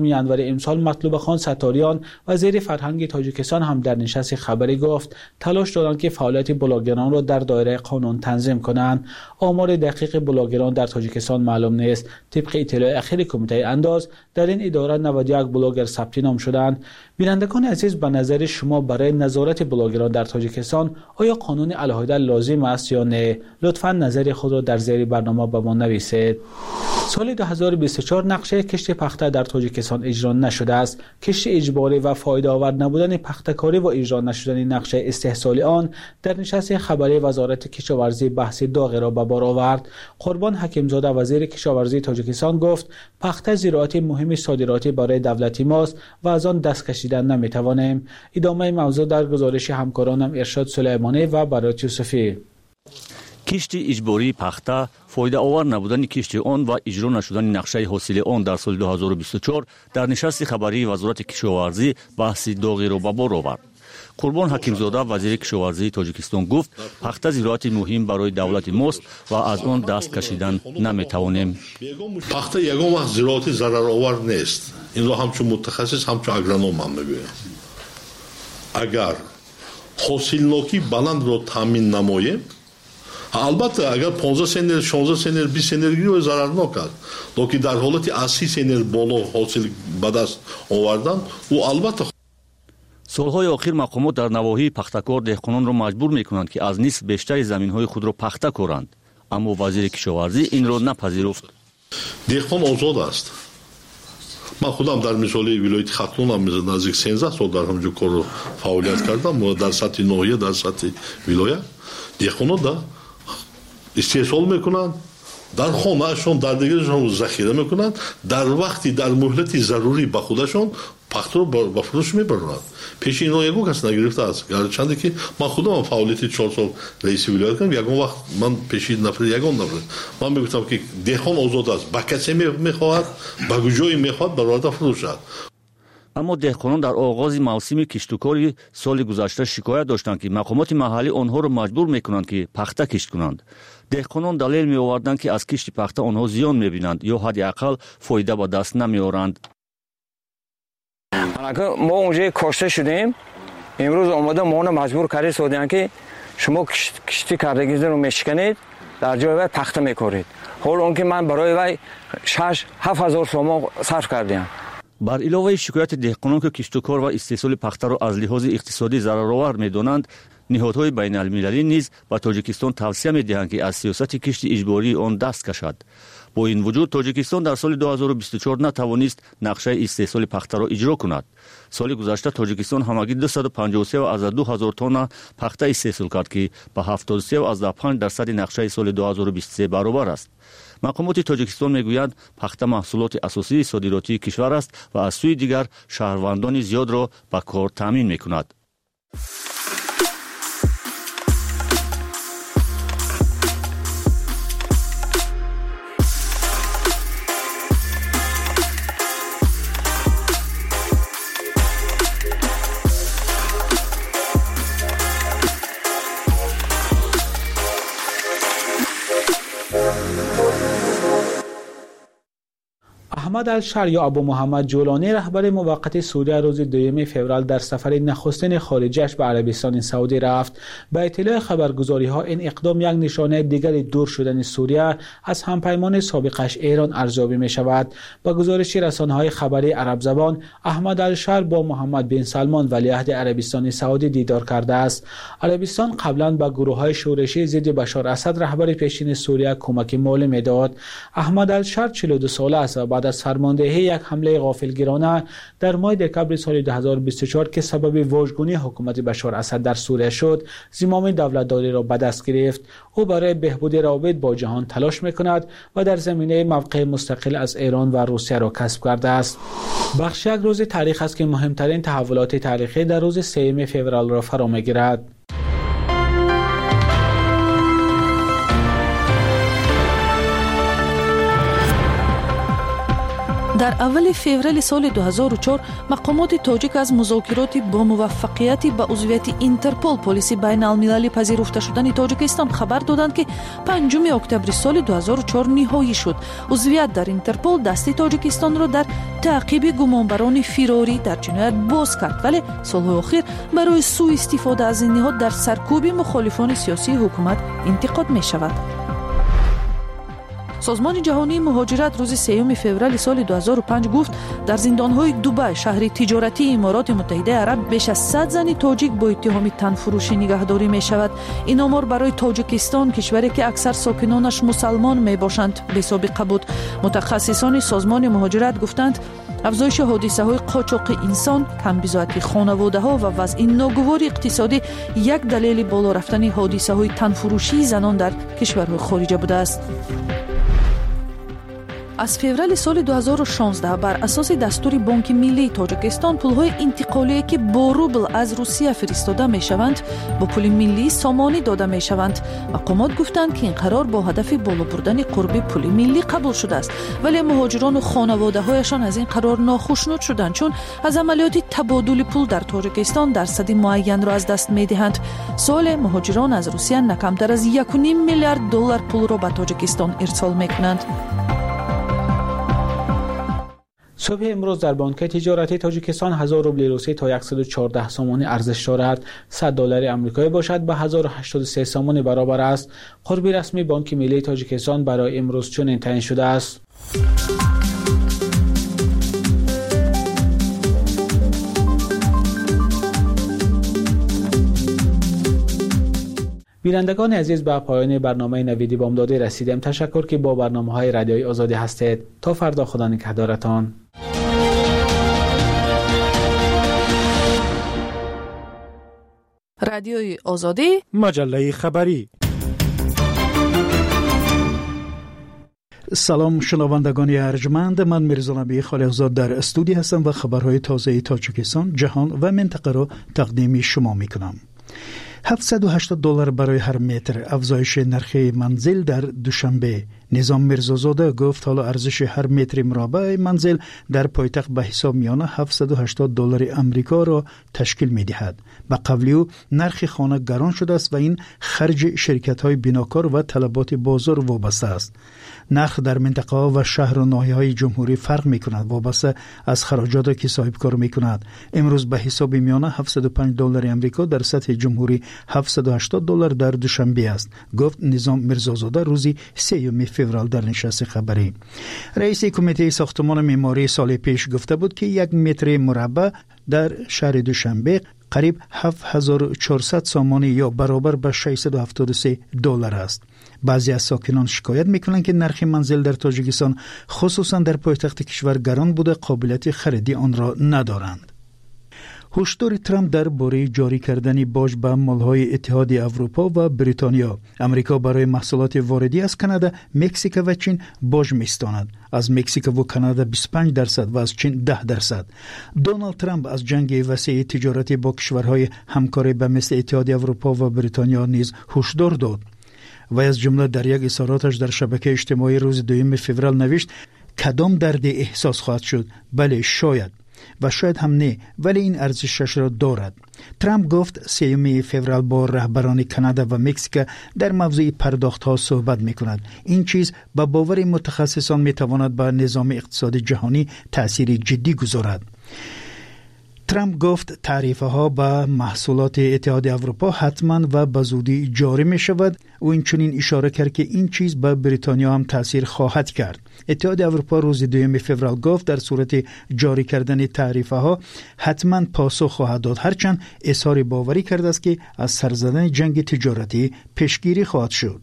ینور امسال مطلوب خان ستاریان وزیر فرهنگ تاجیکستان هم در نشست خبری گفت تلاش دارند که فعالیت بلاگران را در دایره قانون تنظیم کنند. آمار دقیق بلاگران در تاجیکستان معلوم نیست. طبق اطلاع اخیر کمیته انداز در این اداره 91 بلاگر ثبت نام شدند. بینندگان عزیز، به نظر شما برای نظارت بلاگران در تاجیکستان آیا قانون علیحده لازم است یا نه؟ لطفاً نظر خود را در زیر برنامه به ما نویسید. سال 2024 نقشه کشت پخته در تاجیکستان اجرا نشده است. کشت اجباری و فایده آور نبودن پخته‌کاری و اجرا نشدن نقشه استحصال آن در نشست خبری وزارت کشاورزی بحث داغ را به بار آورد. قربان حکیمزاده وزیر کشاورزی تاجیکستان گفت پخته زراعت مهم صادراتی برای دولت ماست و از آن دست کشیدن نمیتوانیم. ادامه موضوع در گزارش همکارانم ارشاد سلیمانی و برات یوسفی. کشت اجباری پخته، فایده آور نبودن کشت آن و اجرا نشدن نقشه حاصل آن در سال 2024 در نشست خبری وزارت کشاورزی بحث داغی را به بار آورد. قربان حکیمزاده وزیر کشاورزی تاجیکستان گفت پخته زراعت مهم برای دولت ماست و از آن دست کشیدن نمیتوانیم. پخته یگان وقت زراعتی ضرر آور نیست. این را همچون متخصص همچون اگرونوم هم میگویم. اگر حاصلناکی بلند را تامین نماییم، البته اگر 15 سنر 16 سنر 20 سنر گیری ضررناک است، لیکن در حالت 80 سنر بالا حاصل به دست آوردن او البته. سالهای آخر مقامات در نواحی پخته‌کار دهقانان را مجبور میکنند که از نصف بیشتر زمین‌های خود را پخته کنند، اما وزیر کشاورزی این را نپذیرفت. دهقان آزاد است. من خودم در مثال ولایت ختلون نزدیک 13 سال در همونجا کار فعالیت کردم، در سطح ناحیه در سطح ولایت دهقانان دا استحصال میکنند، در خانه‌شان در دیگرشان ذخیره میکنند، در وقتی در مهلت ضروری به خودشان پخته رو به فروش میبرند. پیش این را یکو کس نگرفته است. گرچند که من خودم فعالیت 4 سال رئیس ولایت کردم، یگان وقت من پیش نفر یگان نفر من میگفتم که دهقان آزاد است، با کسی میخواهد به کجایی میخواهد برآورده فروشد. اما دهقانان در آغاز موسم کشتکاری سال گذشته شکایت داشتند که مقامات محلی آنها را مجبور میکنند که پخته کشت کنند. دهقانان دلیل می آوردند که از کشت پخته آنها زیان میبینند یا حداقل فایده به دست نمیآورند. ما اونجا کاشته شدیم، امروز آمده ما مجبور کردید سودیان که شما کشتی کردگی رو میشکنید، در جای وی پخته میکنید. حال اون که من برای وی 6-7 هزار تومان صرف کردیم. بر علاوه شکایت دهقانان که کشتکار و استحصال پخته را از لحاظ اقتصادی ضررآور میدانند، نهادهای بین المللی نیز به تاجیکستان توصیه میدهند که از سیاست کشت اجباری آن دست کشد. با این وجود تاجیکستان در سال 2024 نتوانست نقشه استحصال پخته را اجرا کند. سال گذشته تاجیکستان همگی 253,000 تن پخته استحصال کرد که به 73.5% نقشه سال 2023 برابر است. مقامات تاجیکستان میگویند پخته محصولات اساسی صادراتی کشور است و از سوی دیگر شهروندان زیاد را به کار تامین میکند. احمد الشر یا ابو محمد جولانی رهبر موقت سوریه روز 2 فوریه در سفر نخستین خارجیش به عربستان سعودی رفت. به اطلاع خبرگزاری ها این اقدام یک نشانه دیگر دور شدن سوریه از همپیمان سابقش ایران ارزیابی می شود. با گزارش رسانه های خبری عرب زبان، احمد الشر با محمد بن سلمان ولیعهد عربستان سعودی دیدار کرده است. عربستان قبلا به گروه های شورشی ضد بشار اسد رهبر پیشین سوریه کمک مالی میداد. احمد الشر 42 ساله است و بعد از فرماندهی یک حمله غافلگیرانه در ماه دکمبر سال 2024 که سبب واژگونی حکومت بشار اسد در سوریه شد، زمام دولتداری را به دست گرفت. او برای بهبود روابط با جهان تلاش میکند و در زمینه موقع مستقل از ایران و روسیه را کسب کرده است. بخش یک روز تاریخ است که مهمترین تحولات تاریخی در روز 3 فوریه را فرا میگیرد. در اول فوریه سال 2004 مقامات تاجیک از مذاکرات با موفقیت به عضویت اینترپل پلیس بین المللی پذیرفته شدن تاجیکستان خبر دادند که 5 اکتبر سال 2004 نهایی شد. عضویت در اینترپل دست تاجیکستان را در تعقیب گمانبران فراری در جنایت باز کرد، ولی سالهای اخیر برای سوء استفاده از این نهاد در سرکوب مخالفان سیاسی حکومت انتقاد می شود. سازمان جهانی مهاجرت روز 3 فوریه سال 2005 گفت در زندان‌های دوبای شهر تجارتی امارات متحده عرب بیش از 100 زن تاجیک با اتهام تنفروشی نگهداری می شود. این آمار برای تاجیکستان، کشوری که اکثر ساکنانش مسلمان می باشند، بی‌سابقه بود. متخصصان سازمان مهاجرت گفتند افزایش حادثه‌های قاچاق انسان، کمبزاعتی خانواده‌ها و وضع ناگوار اقتصادی یک دلیل بالا رفتن حادثه‌های تنفروشی زنان در کشورهای خارجه بوده است. از فوریه سال 2016 بر اساس دستور بانک ملی تاجیکستان پول‌های انتقالی که با روبل از روسیه فرستاده می‌شوند با پول ملی سامانی داده می‌شوند. مقامات گفتند که این قرار با هدف بالا بردن قرب پول ملی قبول شده است، ولی مهاجران و خانواده‌هایشان از این قرار ناخوشنود شدند، چون از عملیات تبادل پول در تاجیکستان درصد معین را از دست می‌دهند. سال مهاجران از روسیه نه کمتر از 1.5 میلیارد دلار پول را به تاجیکستان ارسال می‌کنند. صبح امروز در بانک تجارتی تاجیکستان 1000 روبل روسی تا 114 سامانی ارزش دارد. 100 دلار آمریکایی باشد به 1083 سامانی برابر است. قرب رسمی بانک ملی تاجیکستان برای امروز چنین تعیین شده است. بینندگان عزیز، به پایان برنامه نویدی بامدادی رسیدیم. تشکر که با برنامه‌های رادیوی آزادی هستید. تا فردا، خدا نگهدارتان. رادیوی آزادی، مجله خبری. سلام شنوندگان ارجمند، من میرزا نبی خالقزاد در استودیو هستم و خبرهای تازه تاجیکستان، جهان و منطقه را تقدیم شما میکنم. 780 دلار برای هر متر افزایش نرخ منزل در دوشنبه. نظام میرزازاده گفت حالا ارزش هر متر مربع منزل در پایتخت به حساب میانه 780 دلار آمریکا را تشکیل می‌دهد. به قول او نرخ خانه گران شده است و این خرج شرکت‌های بناکار و طلبات بازار وابسته است. نرخ در منطقه و شهر و ناحیه‌های جمهوری فرق می‌کند وابسته از خراجاتی که صاحب کار می‌کند. امروز به حساب میانه 705 دلار آمریکا در سطح جمهوری 780 دلار در دوشنبه است، گفت نظام میرزازاده روزی 3 فوریه در نشست خبری. رئیس کمیته ساختمان معماری سال پیش گفته بود که 1 متر مربع در شهر دوشنبه قریب 7400 سامانی یا برابر به 673 دلار است. بعضی از ساکنان شکایت میکنند که نرخ منزل در تاجیکستان خصوصا در پایتخت کشور گران بوده، قابلیت خریدی آن را ندارند. هشدار ترامپ درباره جاری کردن باج به مالهای اتحاد اروپا و بریتانیا. امریکا برای محصولات واردی از کانادا، مکزیک و چین باج میستاند. از مکزیک و کانادا 25% و از چین 10%. دونالد ترامپ از جنگ وسیع تجارتی با کشورهای همکاری به مثل اتحاد اروپا و بریتانیا نیز هشدار داد. و از جمله در یک اظهاراتش در شبکه اجتماعی روز 2 فوریه نوشت کدام درد احساس خواهد شد؟ بله شاید و شاید هم نه، ولی این ارزشش را دارد. ترامپ گفت 3 فوریه با رهبران کانادا و مکزیک در موضوع پرداخت‌ها صحبت می‌کند. این چیز با باور متخصصان می‌تواند به نظام اقتصادی جهانی تأثیر جدی گذارد. ترامپ گفت تعرفه‌ها به محصولات اتحاد اروپا حتما و به زودی جاری می شود. او اینچنین اشاره کرد که این چیز به بریتانیا هم تأثیر خواهد کرد. اتحاد اروپا روز 2 فوریه گفت در صورت جاری کردن تعرفه‌ها حتما پاسخ خواهد داد، هرچند اظهار باوری کرده است که از سر زدن جنگ تجارتی پیشگیری خواهد شد.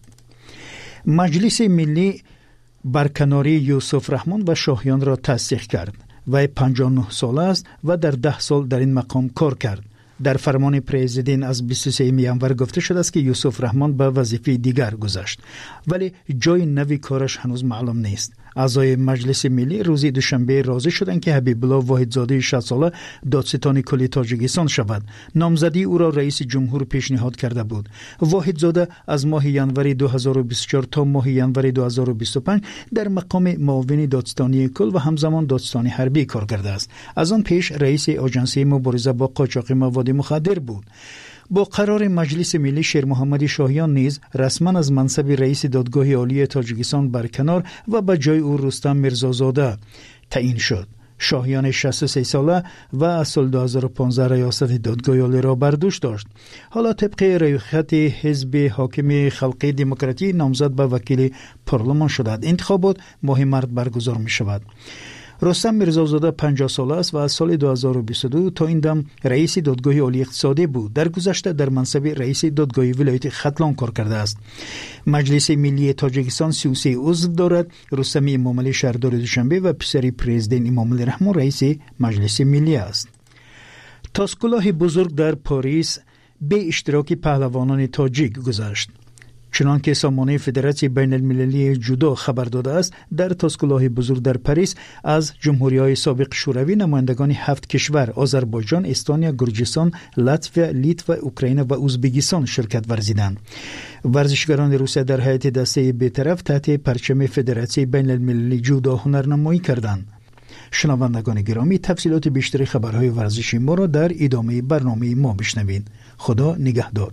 مجلس ملی برکناری یوسف رحمان و شاهیان را تصدیق کرد. وی 59 ساله است و در 10 سال در این مقام کار کرد. در فرمان پرزیدنت از 23 ینور گفته شده است که یوسف رحمان به وظیفه دیگر گذشت، ولی جای نوی کارش هنوز معلوم نیست. اعضای مجلس ملی روز دوشنبه راضی شدند که حبیب الله واحدزاده 60 ساله دادستان کل تاجیکستان شود. نامزدی او را رئیس جمهور پیشنهاد کرده بود. واحدزاده از ماه ینوری 2024 تا ماه ینوری 2025 در مقام معاون دادستانی کل و همزمان دادستانی حربی کار کرده است. از آن پیش رئیس آژانسی مبارزه با قاچاق مواد مخدر بود. با قرار مجلس ملی شیر محمد شاهیان نیز رسما از منصب رئیس دادگاه عالی تاجیکستان برکنار و به جای او رستم میرزازاده تعیین شد. شاهیان 63 ساله و از سال 2015 ریاست دادگاه عالی را بر دوش داشت. حالا طبق ریاست حزب حاکم خلقی دموکراتی نامزد به وکیل پارلمان شده. انتخابات ماه مارس برگزار می شود. رستم میرزازاده 50 ساله است و از سال 2022 تا این دم رئیس دادگاه عالی اقتصادی بود. در گذشته در منصب رئیس دادگاه ولایت ختلان کار کرده است. مجلس ملی تاجیکستان 33 عضو دارد. رستم امامعلی شهردار دوشنبه و پسری پرزیدنت امامعلی رحمان رئیس مجلس ملی است. تاسکلاه بزرگ در پاریس به اشتراک پهلوانان تاجیک گذشت. چنانکه سامانه فدراسیون بین المللی جودو خبر داده است، در تاسکلاه بزرگ در پاریس از جمهوری‌های سابق شوروی نمایندگان 7 کشور آذربایجان، استونیا، گرجستان، لاتویا، لیتوا، اوکراین و ازبکستان شرکت ورزیدند. ورزشکاران روسیه در هیئت دسته بی‌طرف تحت پرچم فدراسیون بین المللی جودو هنرنمایی کردند. شنوندگان گرامی، تفصیلات بیشتر خبرهای ورزشی ما را در ادامه برنامه ما بشنوید. خدا نگهدار.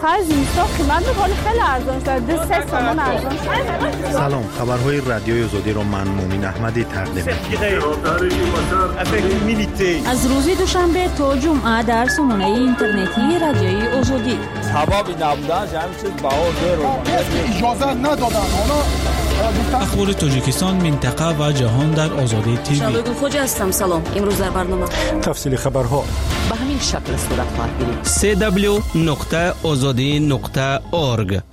سلام، خبرهای رادیوی آزادی را من مومن احمدی تقدیم می‌کنم. از روز دوشنبه تا جمعه در سامانه اینترنتی رادیوی آزادی. سبب نبودنش همین چیز اجازه ندادن. اخبار تاجیکستان، منطقه و جهان در آزادی تیوی. شبگون خوش هستم. سلام. امروز در برنامه تفصیل خبرها به همین شکل صورت خواهد گرفت. www.azadi.org.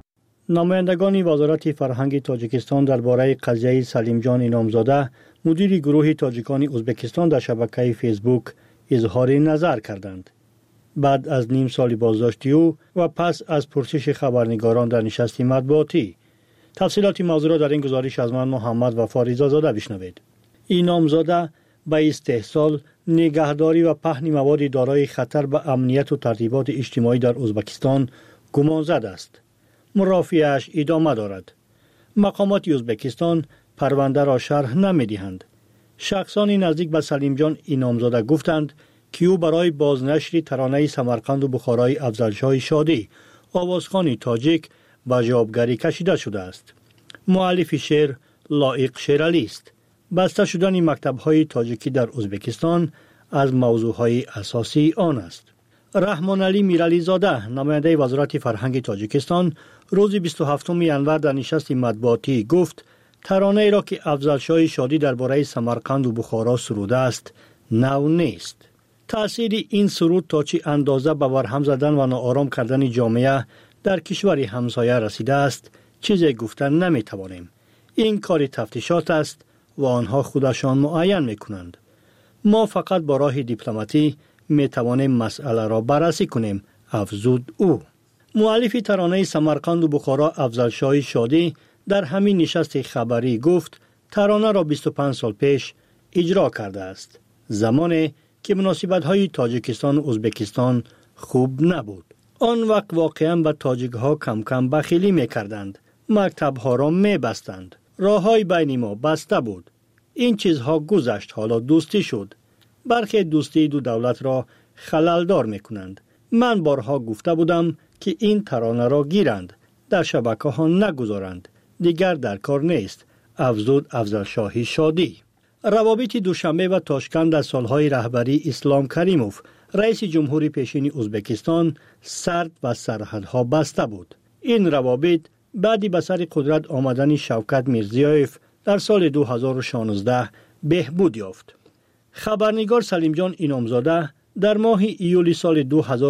نمایندگان وزارت فرهنگ تاجیکستان درباره قضیه سلیم جان انعامزاده مدیر گروه تاجیکان ازبکستان در شبکه فیسبوک اظهار نظر کردند. بعد از نیم سال بازداشتی او و پس از پرسش خبرنگاران در نشست مطبوعاتی. تفصیلات موضوع را در این گزارش از من محمد وفا رضازاده بشنوید. انعامزاده به استحصال، نگهداری و پهن مواد دارای خطر به امنیت و ترتیبات اجتماعی در ازبکستان گمانزد است. مرافعه‌اش ادامه دارد. مقامات ازبکستان پرونده را شرح نمی‌دهند. شخصان نزدیک به سلیم جان انعامزاده گفتند که او برای بازنشر ترانه سمرقند و بخارای افضلشاه شادی آوازخوان تاجیک به جوابگری کشیده شده است. مؤلف شعر لایق شیرالی است. بسته شدن مکتب‌های تاجیکی در ازبکستان از موضوعهای اساسی آن است. رحمان علی میرالی زاده، نماینده وزارت فرهنگ تاجیکستان، روز 27 ژانویه در نشست مطبوعاتی گفت ترانه‌ای را که افضلشاه شادی درباره سمرقند و بخارا سروده است نو نیست. تأثیر این سرود تا چه اندازه به برهم زدن و ناآرام کردن جامعه در کشور همسایه رسیده است چیزی گفتن نمیتوانیم. این کار تفتیشات است و آنها خودشان معین میکنند. ما فقط با راه دیپلماتی میتوانیم مسئله را بررسی کنیم، افزود او. مؤلف ترانه سمرقند و بخارا افضلشاه شادی در همین نشست خبری گفت ترانه را 25 سال پیش اجرا کرده است، زمانی که مناسبت‌های تاجیکستان و ازبکستان خوب نبود. آن وقت واقعا به تاجیک ها کم کم بخیلی میکردند. مکتب ها را میبستند. راه های بین ما بسته بود. این چیزها گذشت، حالا دوستی شد. برخی دوستی دو دولت را خللدار میکنند. من بارها گفته بودم که این ترانه را گیرند، در شبکه ها نگذارند. دیگر در کار نیست، افزود افضلشاه شادی. روابط دوشنبه و تاشکند در سالهای رهبری اسلام کریموف رئیس جمهوری پیشین ازبکستان سرد و سرحدها بسته بود. این روابط بعدی به سر قدرت آمدن شوکت میرزیایف در سال 2016 بهبود یافت. خبرنگار سلیم جان انعامزاده در ماه ایولی سال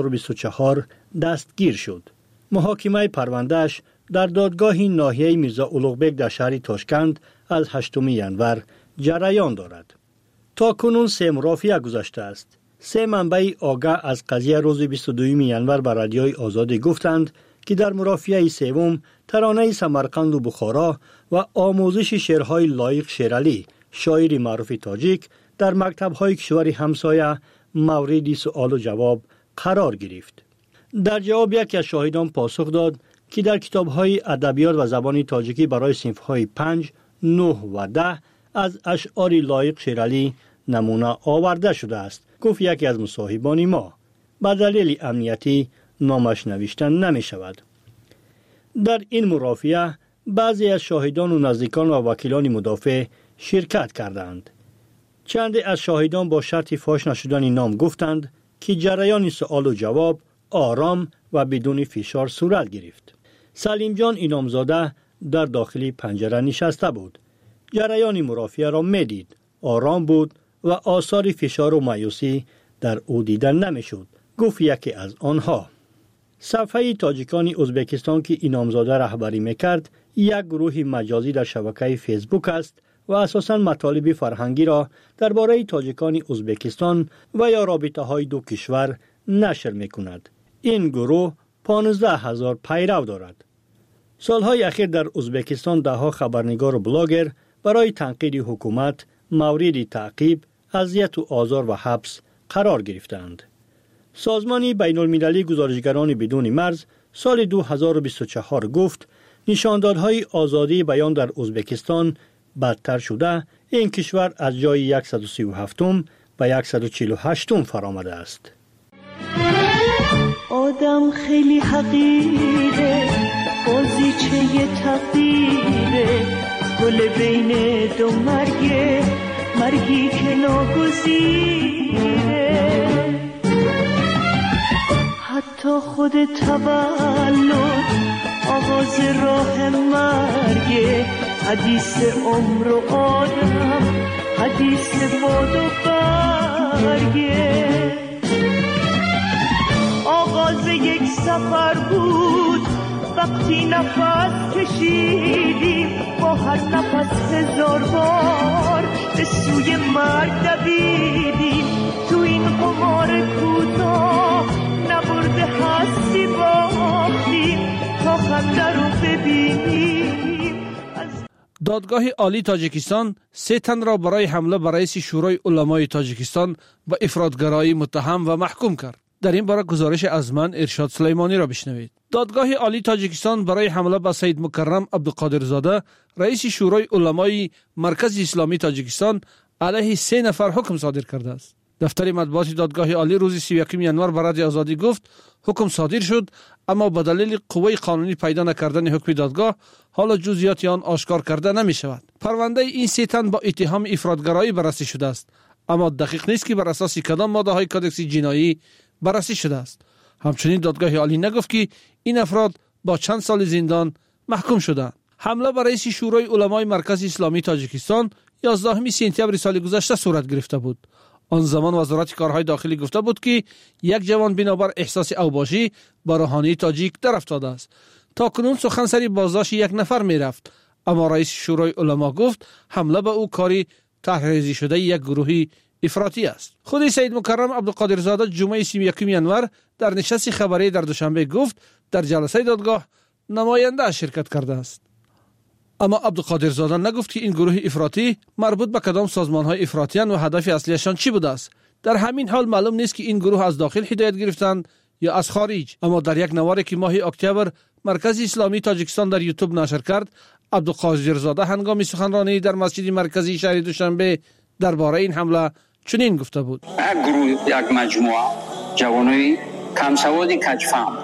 2024 دستگیر شد. محاکمه پروندهش در دادگاه ناحیه میرزا اولوغبک در شهر تاشکند از 8 ژانویه جریان دارد. تا کنون 3 مرافعه گذشته است. 3 منبع آگاه از قضیه روز 22 ژانویه به رادیوی آزادی گفتند که در مرافعه سوم ترانه سمرقند و بخارا و آموزش شعرهای لایق شیرعلی شاعر معروف تاجیک در مکتب‌های کشور همسایه مورد سوال و جواب قرار گرفت. در جواب یکی از شاهدان پاسخ داد که در کتاب‌های ادبیات و زبان تاجیکی برای صنف‌های 5، 9 و 10 از اشعار لایق شیرعلی نمونه آورده شده است. گفت یکی از مصاحبان ما به دلیل امنیتی نامش نوشتن نمی شود. در این مرافعه بعضی از شاهدان و نزدیکان و وکیلان مدافع شرکت کردند. چند از شاهدان با شرط فاش نشدن نام گفتند که جریان سوال و جواب آرام و بدون فشار صورت گرفت. سلیم جان انعامزاده در داخل پنجره نشسته بود. جریان مرافعه را میدید. آرام بود و آثار فشار و مایوسی در او دیدن نمیشد. گفت یکی از آنها. صفحه تاجیکان ازبکستان که انعامزاده رهبری میکرد یک گروه مجازی در شبکه فیسبوک است و اساساً مطالب فرهنگی را درباره تاجیکان ازبکستان و یا رابطه های دو کشور نشر میکند. این گروه 15,000 پیرو دارد. سالهای اخیر در ازبکستان دهها خبرنگار و بلاگر برای تنقید حکومت مورد تعقیب، اذیت و آزار و حبس قرار گرفتند. سازمان بین المللی گزارشگران بدون مرز سال 2024 گفت نشاندادهای آزادی بیان در ازبکستان بدتر شده، این کشور از جای 137م به 148م فرآمده است. آدم خیلی حقیره، بازیچه تقدیره، گل بین دو مرگه، مرگی که ناگزیره. حتی خود تولد آغاز راه مرگه، حدیث عمر و آدم، حدیث باد و برگه. آغاز یک سفر بود وقتی نفس کشیدیم، با هر نفس 1000 بار به سوی مرگ دویدیم. تو این قمار کوتاه نبرده هستی باختیم تا خنده رو ببینیم. دادگاه عالی تاجیکستان 3 تن را برای حمله بر رئیس شورای علمای تاجیکستان به افراطگرایی متهم و محکوم کرد. در این باره گزارش از من ارشاد سلیمانی را بشنوید. دادگاه عالی تاجیکستان برای حمله به سید مکرم عبدالقادرزاده رئیس شورای علمای مرکز اسلامی تاجیکستان علیه 3 نفر حکم صادر کرده است. دفتر مطبوعات دادگاه عالی روز 31 ینوار به رادیو آزادی گفت حکم صادر شد، اما به دلیل قوه قانونی پیدا نکردن حکم دادگاه حالا جزئیات آن آشکار کرده نمی شود. پرونده این 3 تن با اتهام افراطگرایی بررسی شده است، اما دقیق نیست که بر اساس کدام ماده های کدکس جنایی بررسی شده است. همچنین دادگاه عالی نگفت که این افراد با چند سال زندان محکوم شدند. حمله بر رئیس شورای علمای مرکز اسلامی تاجیکستان 11 سپتامبر سال گذشته صورت گرفته بود. آن زمان وزارت کارهای داخلی گفته بود که یک جوان بنابر احساس اوباشی با روحانی تاجیک در افتاده است. تا کنون سخنسری بازداشت 1 نفر می رفت، اما رئیس شورای علما گفت حمله به او کاری طرحریزی شده یک گروهی افراطی است. خود سید مکرم عبدالقادرزاده جمعه 31 ینوار در نشست خبری در دوشنبه گفت در جلسه دادگاه نماینده شرکت کرده است. اما عبدالقادرزاده نگفت که این گروه افراطی مربوط به کدام سازمان‌های افراطیان و هدف اصلیشان چی بوده است. در همین حال معلوم نیست که این گروه از داخل هدایت گرفتند یا از خارج. اما در یک نواری که ماه اکتبر مرکز اسلامی تاجیکستان در یوتیوب نشر کرد، عبدالقادرزاده هنگام سخنرانی در مسجد مرکزی شهر دوشنبه درباره این حمله چنین گفته بود: یک گروه، یک مجموعه جوانای کم سوادی کجفهم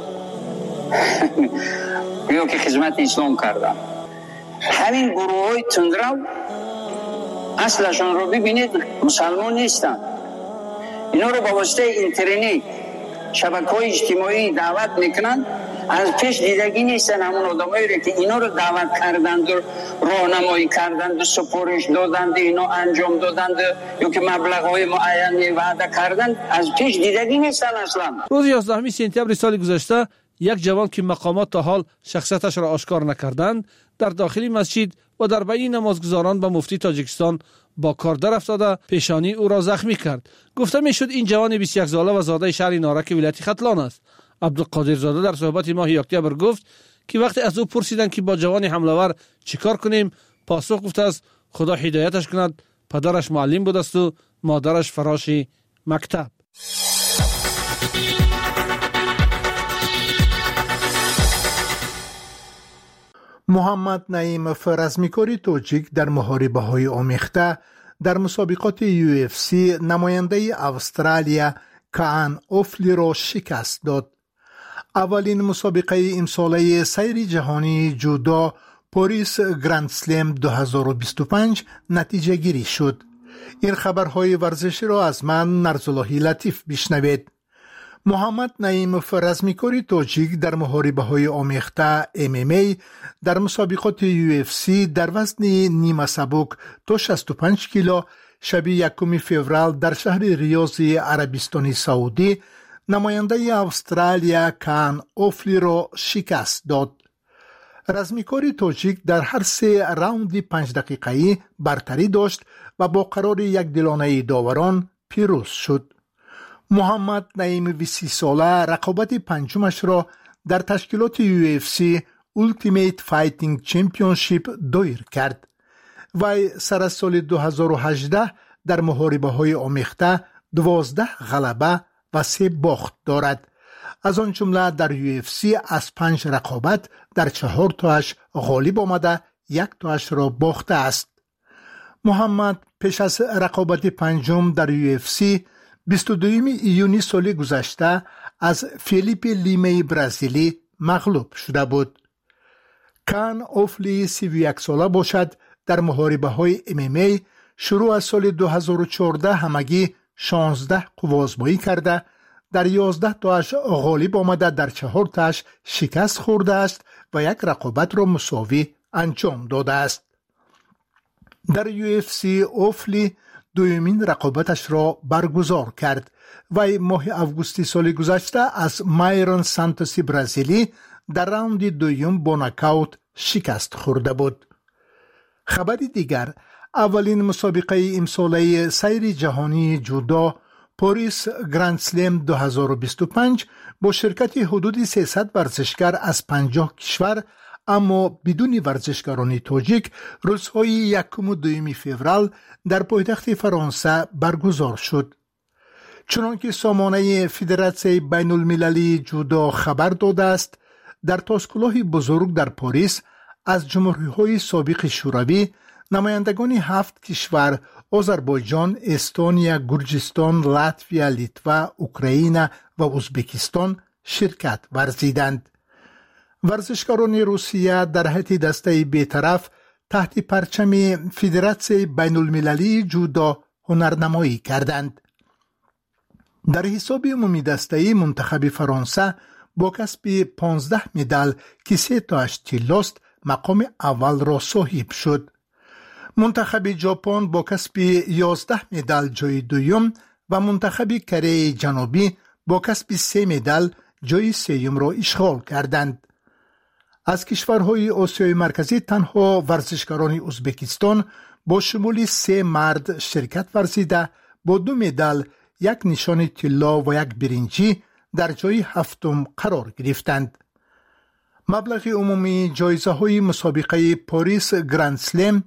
یا که خدمت اسلام کردن، همین گروه های تندرو اصلشان رو ببینید مسلمان نیستن. اینا رو با واسطه اینترنت، شبکه‌های اجتماعی دعوت میکنن. از پیش دیدگی نیستن همون آدمایی که اینا رو دعوت کردند و راهنمایی کردند و سپارش دادند، اینا انجام دادند یا که مبلغ‌های معینی وعده کردند، از پیش دیدگی نیستن اصلا. روز 11 سپتامبر سال گذشته یک جوان که مقامات تا حال شخصیتش را آشکار نکردند در داخل مسجد و در بین نمازگزاران به مفتی تاجیکستان با کار در افتاده پیشانی او را زخمی کرد. گفته میشد این جوان 21 ساله و زاده شهر نارک ولایت ختلان است، عبدالقادر زاده در صحبت ماه اکتبر گفت که وقتی از او پرسیدند که با جوان حمله‌آور چیکار کنیم، پاسخ گفته است خدا هدایتش کند. پدرش معلم بود است و مادرش فراش مکتب. محمد نعیمов رزمیکاری توجیک در محاربه‌های آمیخته در مسابقات UFC نماینده استرالیا کان اوفلی را شکست داد. اولین مسابقه امساله سیر جهانی جودو پاریس گرند سلم 2025 نتیجه گیری شد. این خبرهای ورزشی را از من نرزاللهی لطیف بشنوید. محمد نعیمов رزمیکاری تاجیک در محاربه‌های آمیخته MMA در مسابقات UFC در وزن نیمه سبک تا 65 کیلو شب 1 فوریه در شهر ریاض عربستان سعودی نماینده استرالیا کان اوفلی را شکست داد. رزمیکاری تاجیک در هر 3 راوند 5 دقیقه‌ای برتری داشت و با قرار یک دلانه داوران پیروز شد. محمد نعیم 20 ساله رقابت پنجمش را در تشکیلات UFC Ultimate Fighting Championship دایر کرد. وی سر از سال 2018 در محاربه‌های آمیخته 12 غلبه و 3 باخت دارد. از آن جمله در UFC از 5 رقابت در 4 تاش غالب آمده 1 تاش را باخته است. محمد پیش از رقابت پنجم در UFC 22 ایونی سال گذشته از فیلیپ لیمه برزیلی مغلوب شده بود. کان اوفلی 31 ساله باشد. در محاربه‌های MMA شروع از سال 2014 همگی 16 قوازبایی کرده، در 11 تاش غالب آمده، در 4 تاش شکست خورده است و 1 رقابت را مساوی انجام داده است. در UFC اوفلی دومین رقابتش را برگزار کرد و ماه آگوست سال گذشته از مایرون سانتوسی برزیلی در راوند دوم با نکاوت شکست خورده بود. خبر دیگر، اولین مسابقه امساله سیر جهانی جودو پاریس گرند سلم 2025 با شرکت حدود 300 ورزشکار از 50 کشور اما بدون ورزشکاران تاجیک روزهای 1 و 2 فوریه در پایتخت فرانسه برگزار شد. چنانکه سامانه فدراسیون بین المللی جودو خبر داده است، در تاسکگاه بزرگ در پاریس از جمهوری‌های سابق شوروی نمایندگان 7 کشور آذربایجان، استونیا، گرجستان، لاتویا، لیتوا، اوکراین و ازبکستان شرکت ورزیدند. ورزشکاران روسیه در حیث دسته بی‌طرف تحت پرچم فدراسیون بین المللی جودو هنرنمایی کردند. در حساب عمومی دسته منتخب فرانسه با کسب 15 مدال که 3 تاش طلاست مقام اول را صاحب شد. منتخب ژاپن با کسب 11 مدال جای دوم و منتخب کره جنوبی با کسب 3 مدال جای سوم را اشغال کردند. از کشورهای آسیای مرکزی تنها ورزشکاران ازبکستان با شمول 3 مرد شرکت ورزیده با 2 مدال، 1 نشان طلا و 1 برنجی در جای 7 قرار گرفتند. مبلغ عمومی جایزه های مسابقه پاریس گرند سلم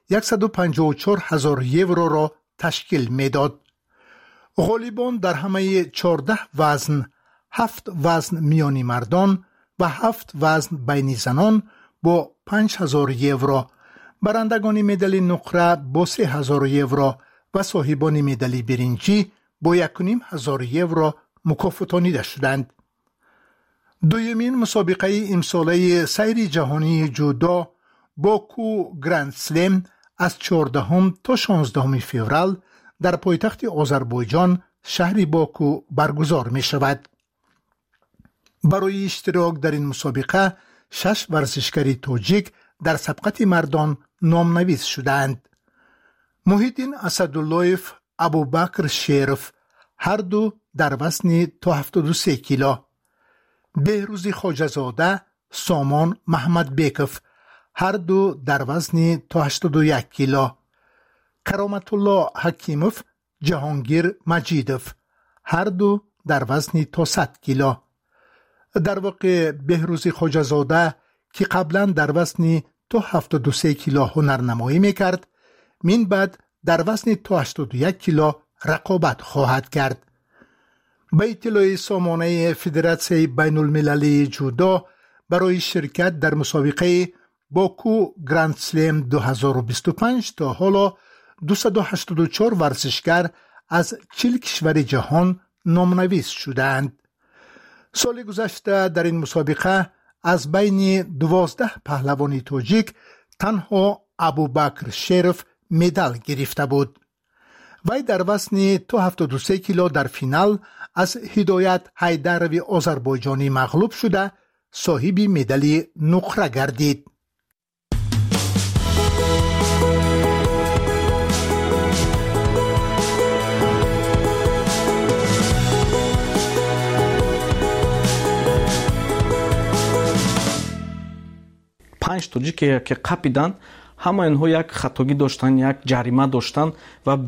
154,000 یورو را تشکیل میداد. غالبان در همه 14 وزن، 7 وزن میانی مردان و 7 وزن بین زنان با 5,000 یورو، برندگان مدال نقره با 3,000 یورو و صاحبان مدال برنجی با 1,500 یورو مکافاتانیده شدند. دومین مسابقه امساله سیر جهانی جودو باکو گرند سلم از 14 تا 16 فوریه در پایتخت آذربایجان شهر باکو برگزار می شود. برای اشتراک در این مسابقه 6 ورزشکار تاجیک در سبقت مردان نامنویس شدند. محیدین اسداللهیف، ابوبکر شیرف هر دو در وزن تا 73 کیلو، بهروز خواجه‌زاده، سامان محمد بیکف هر دو در وزن تا 81 کیلو، کرامت الله حکیموف، جهانگیر مجیدوف هر دو در وزن تا 100 کیلو، در واقع بهروزی خوجازاده که قبلا در وزن تا 73 کیلو هنرنمایی میکرد، من بعد در وزن تا 81 کیلو رقابت خواهد کرد. به اطلاع سامانه فدراسیون بین المللی جودو، برای شرکت در مسابقه باکو گراند سلم 2025 تا حالا 284 ورزشگر از 40 کشور جهان نامنویس شدند. سال گذشته در این مسابقه از بین 12 پهلوان تاجیک تنها ابوبکر شرف مدال گرفته بود. وی در وزن تا 73 کیلو در فینال از هدایت حیدروی آذربایجانی مغلوب شده صاحب مدال نقره گردید. پنج توجیک که قپیدن، همه اینها یک خطاگی داشتن، یک جریمه داشتن و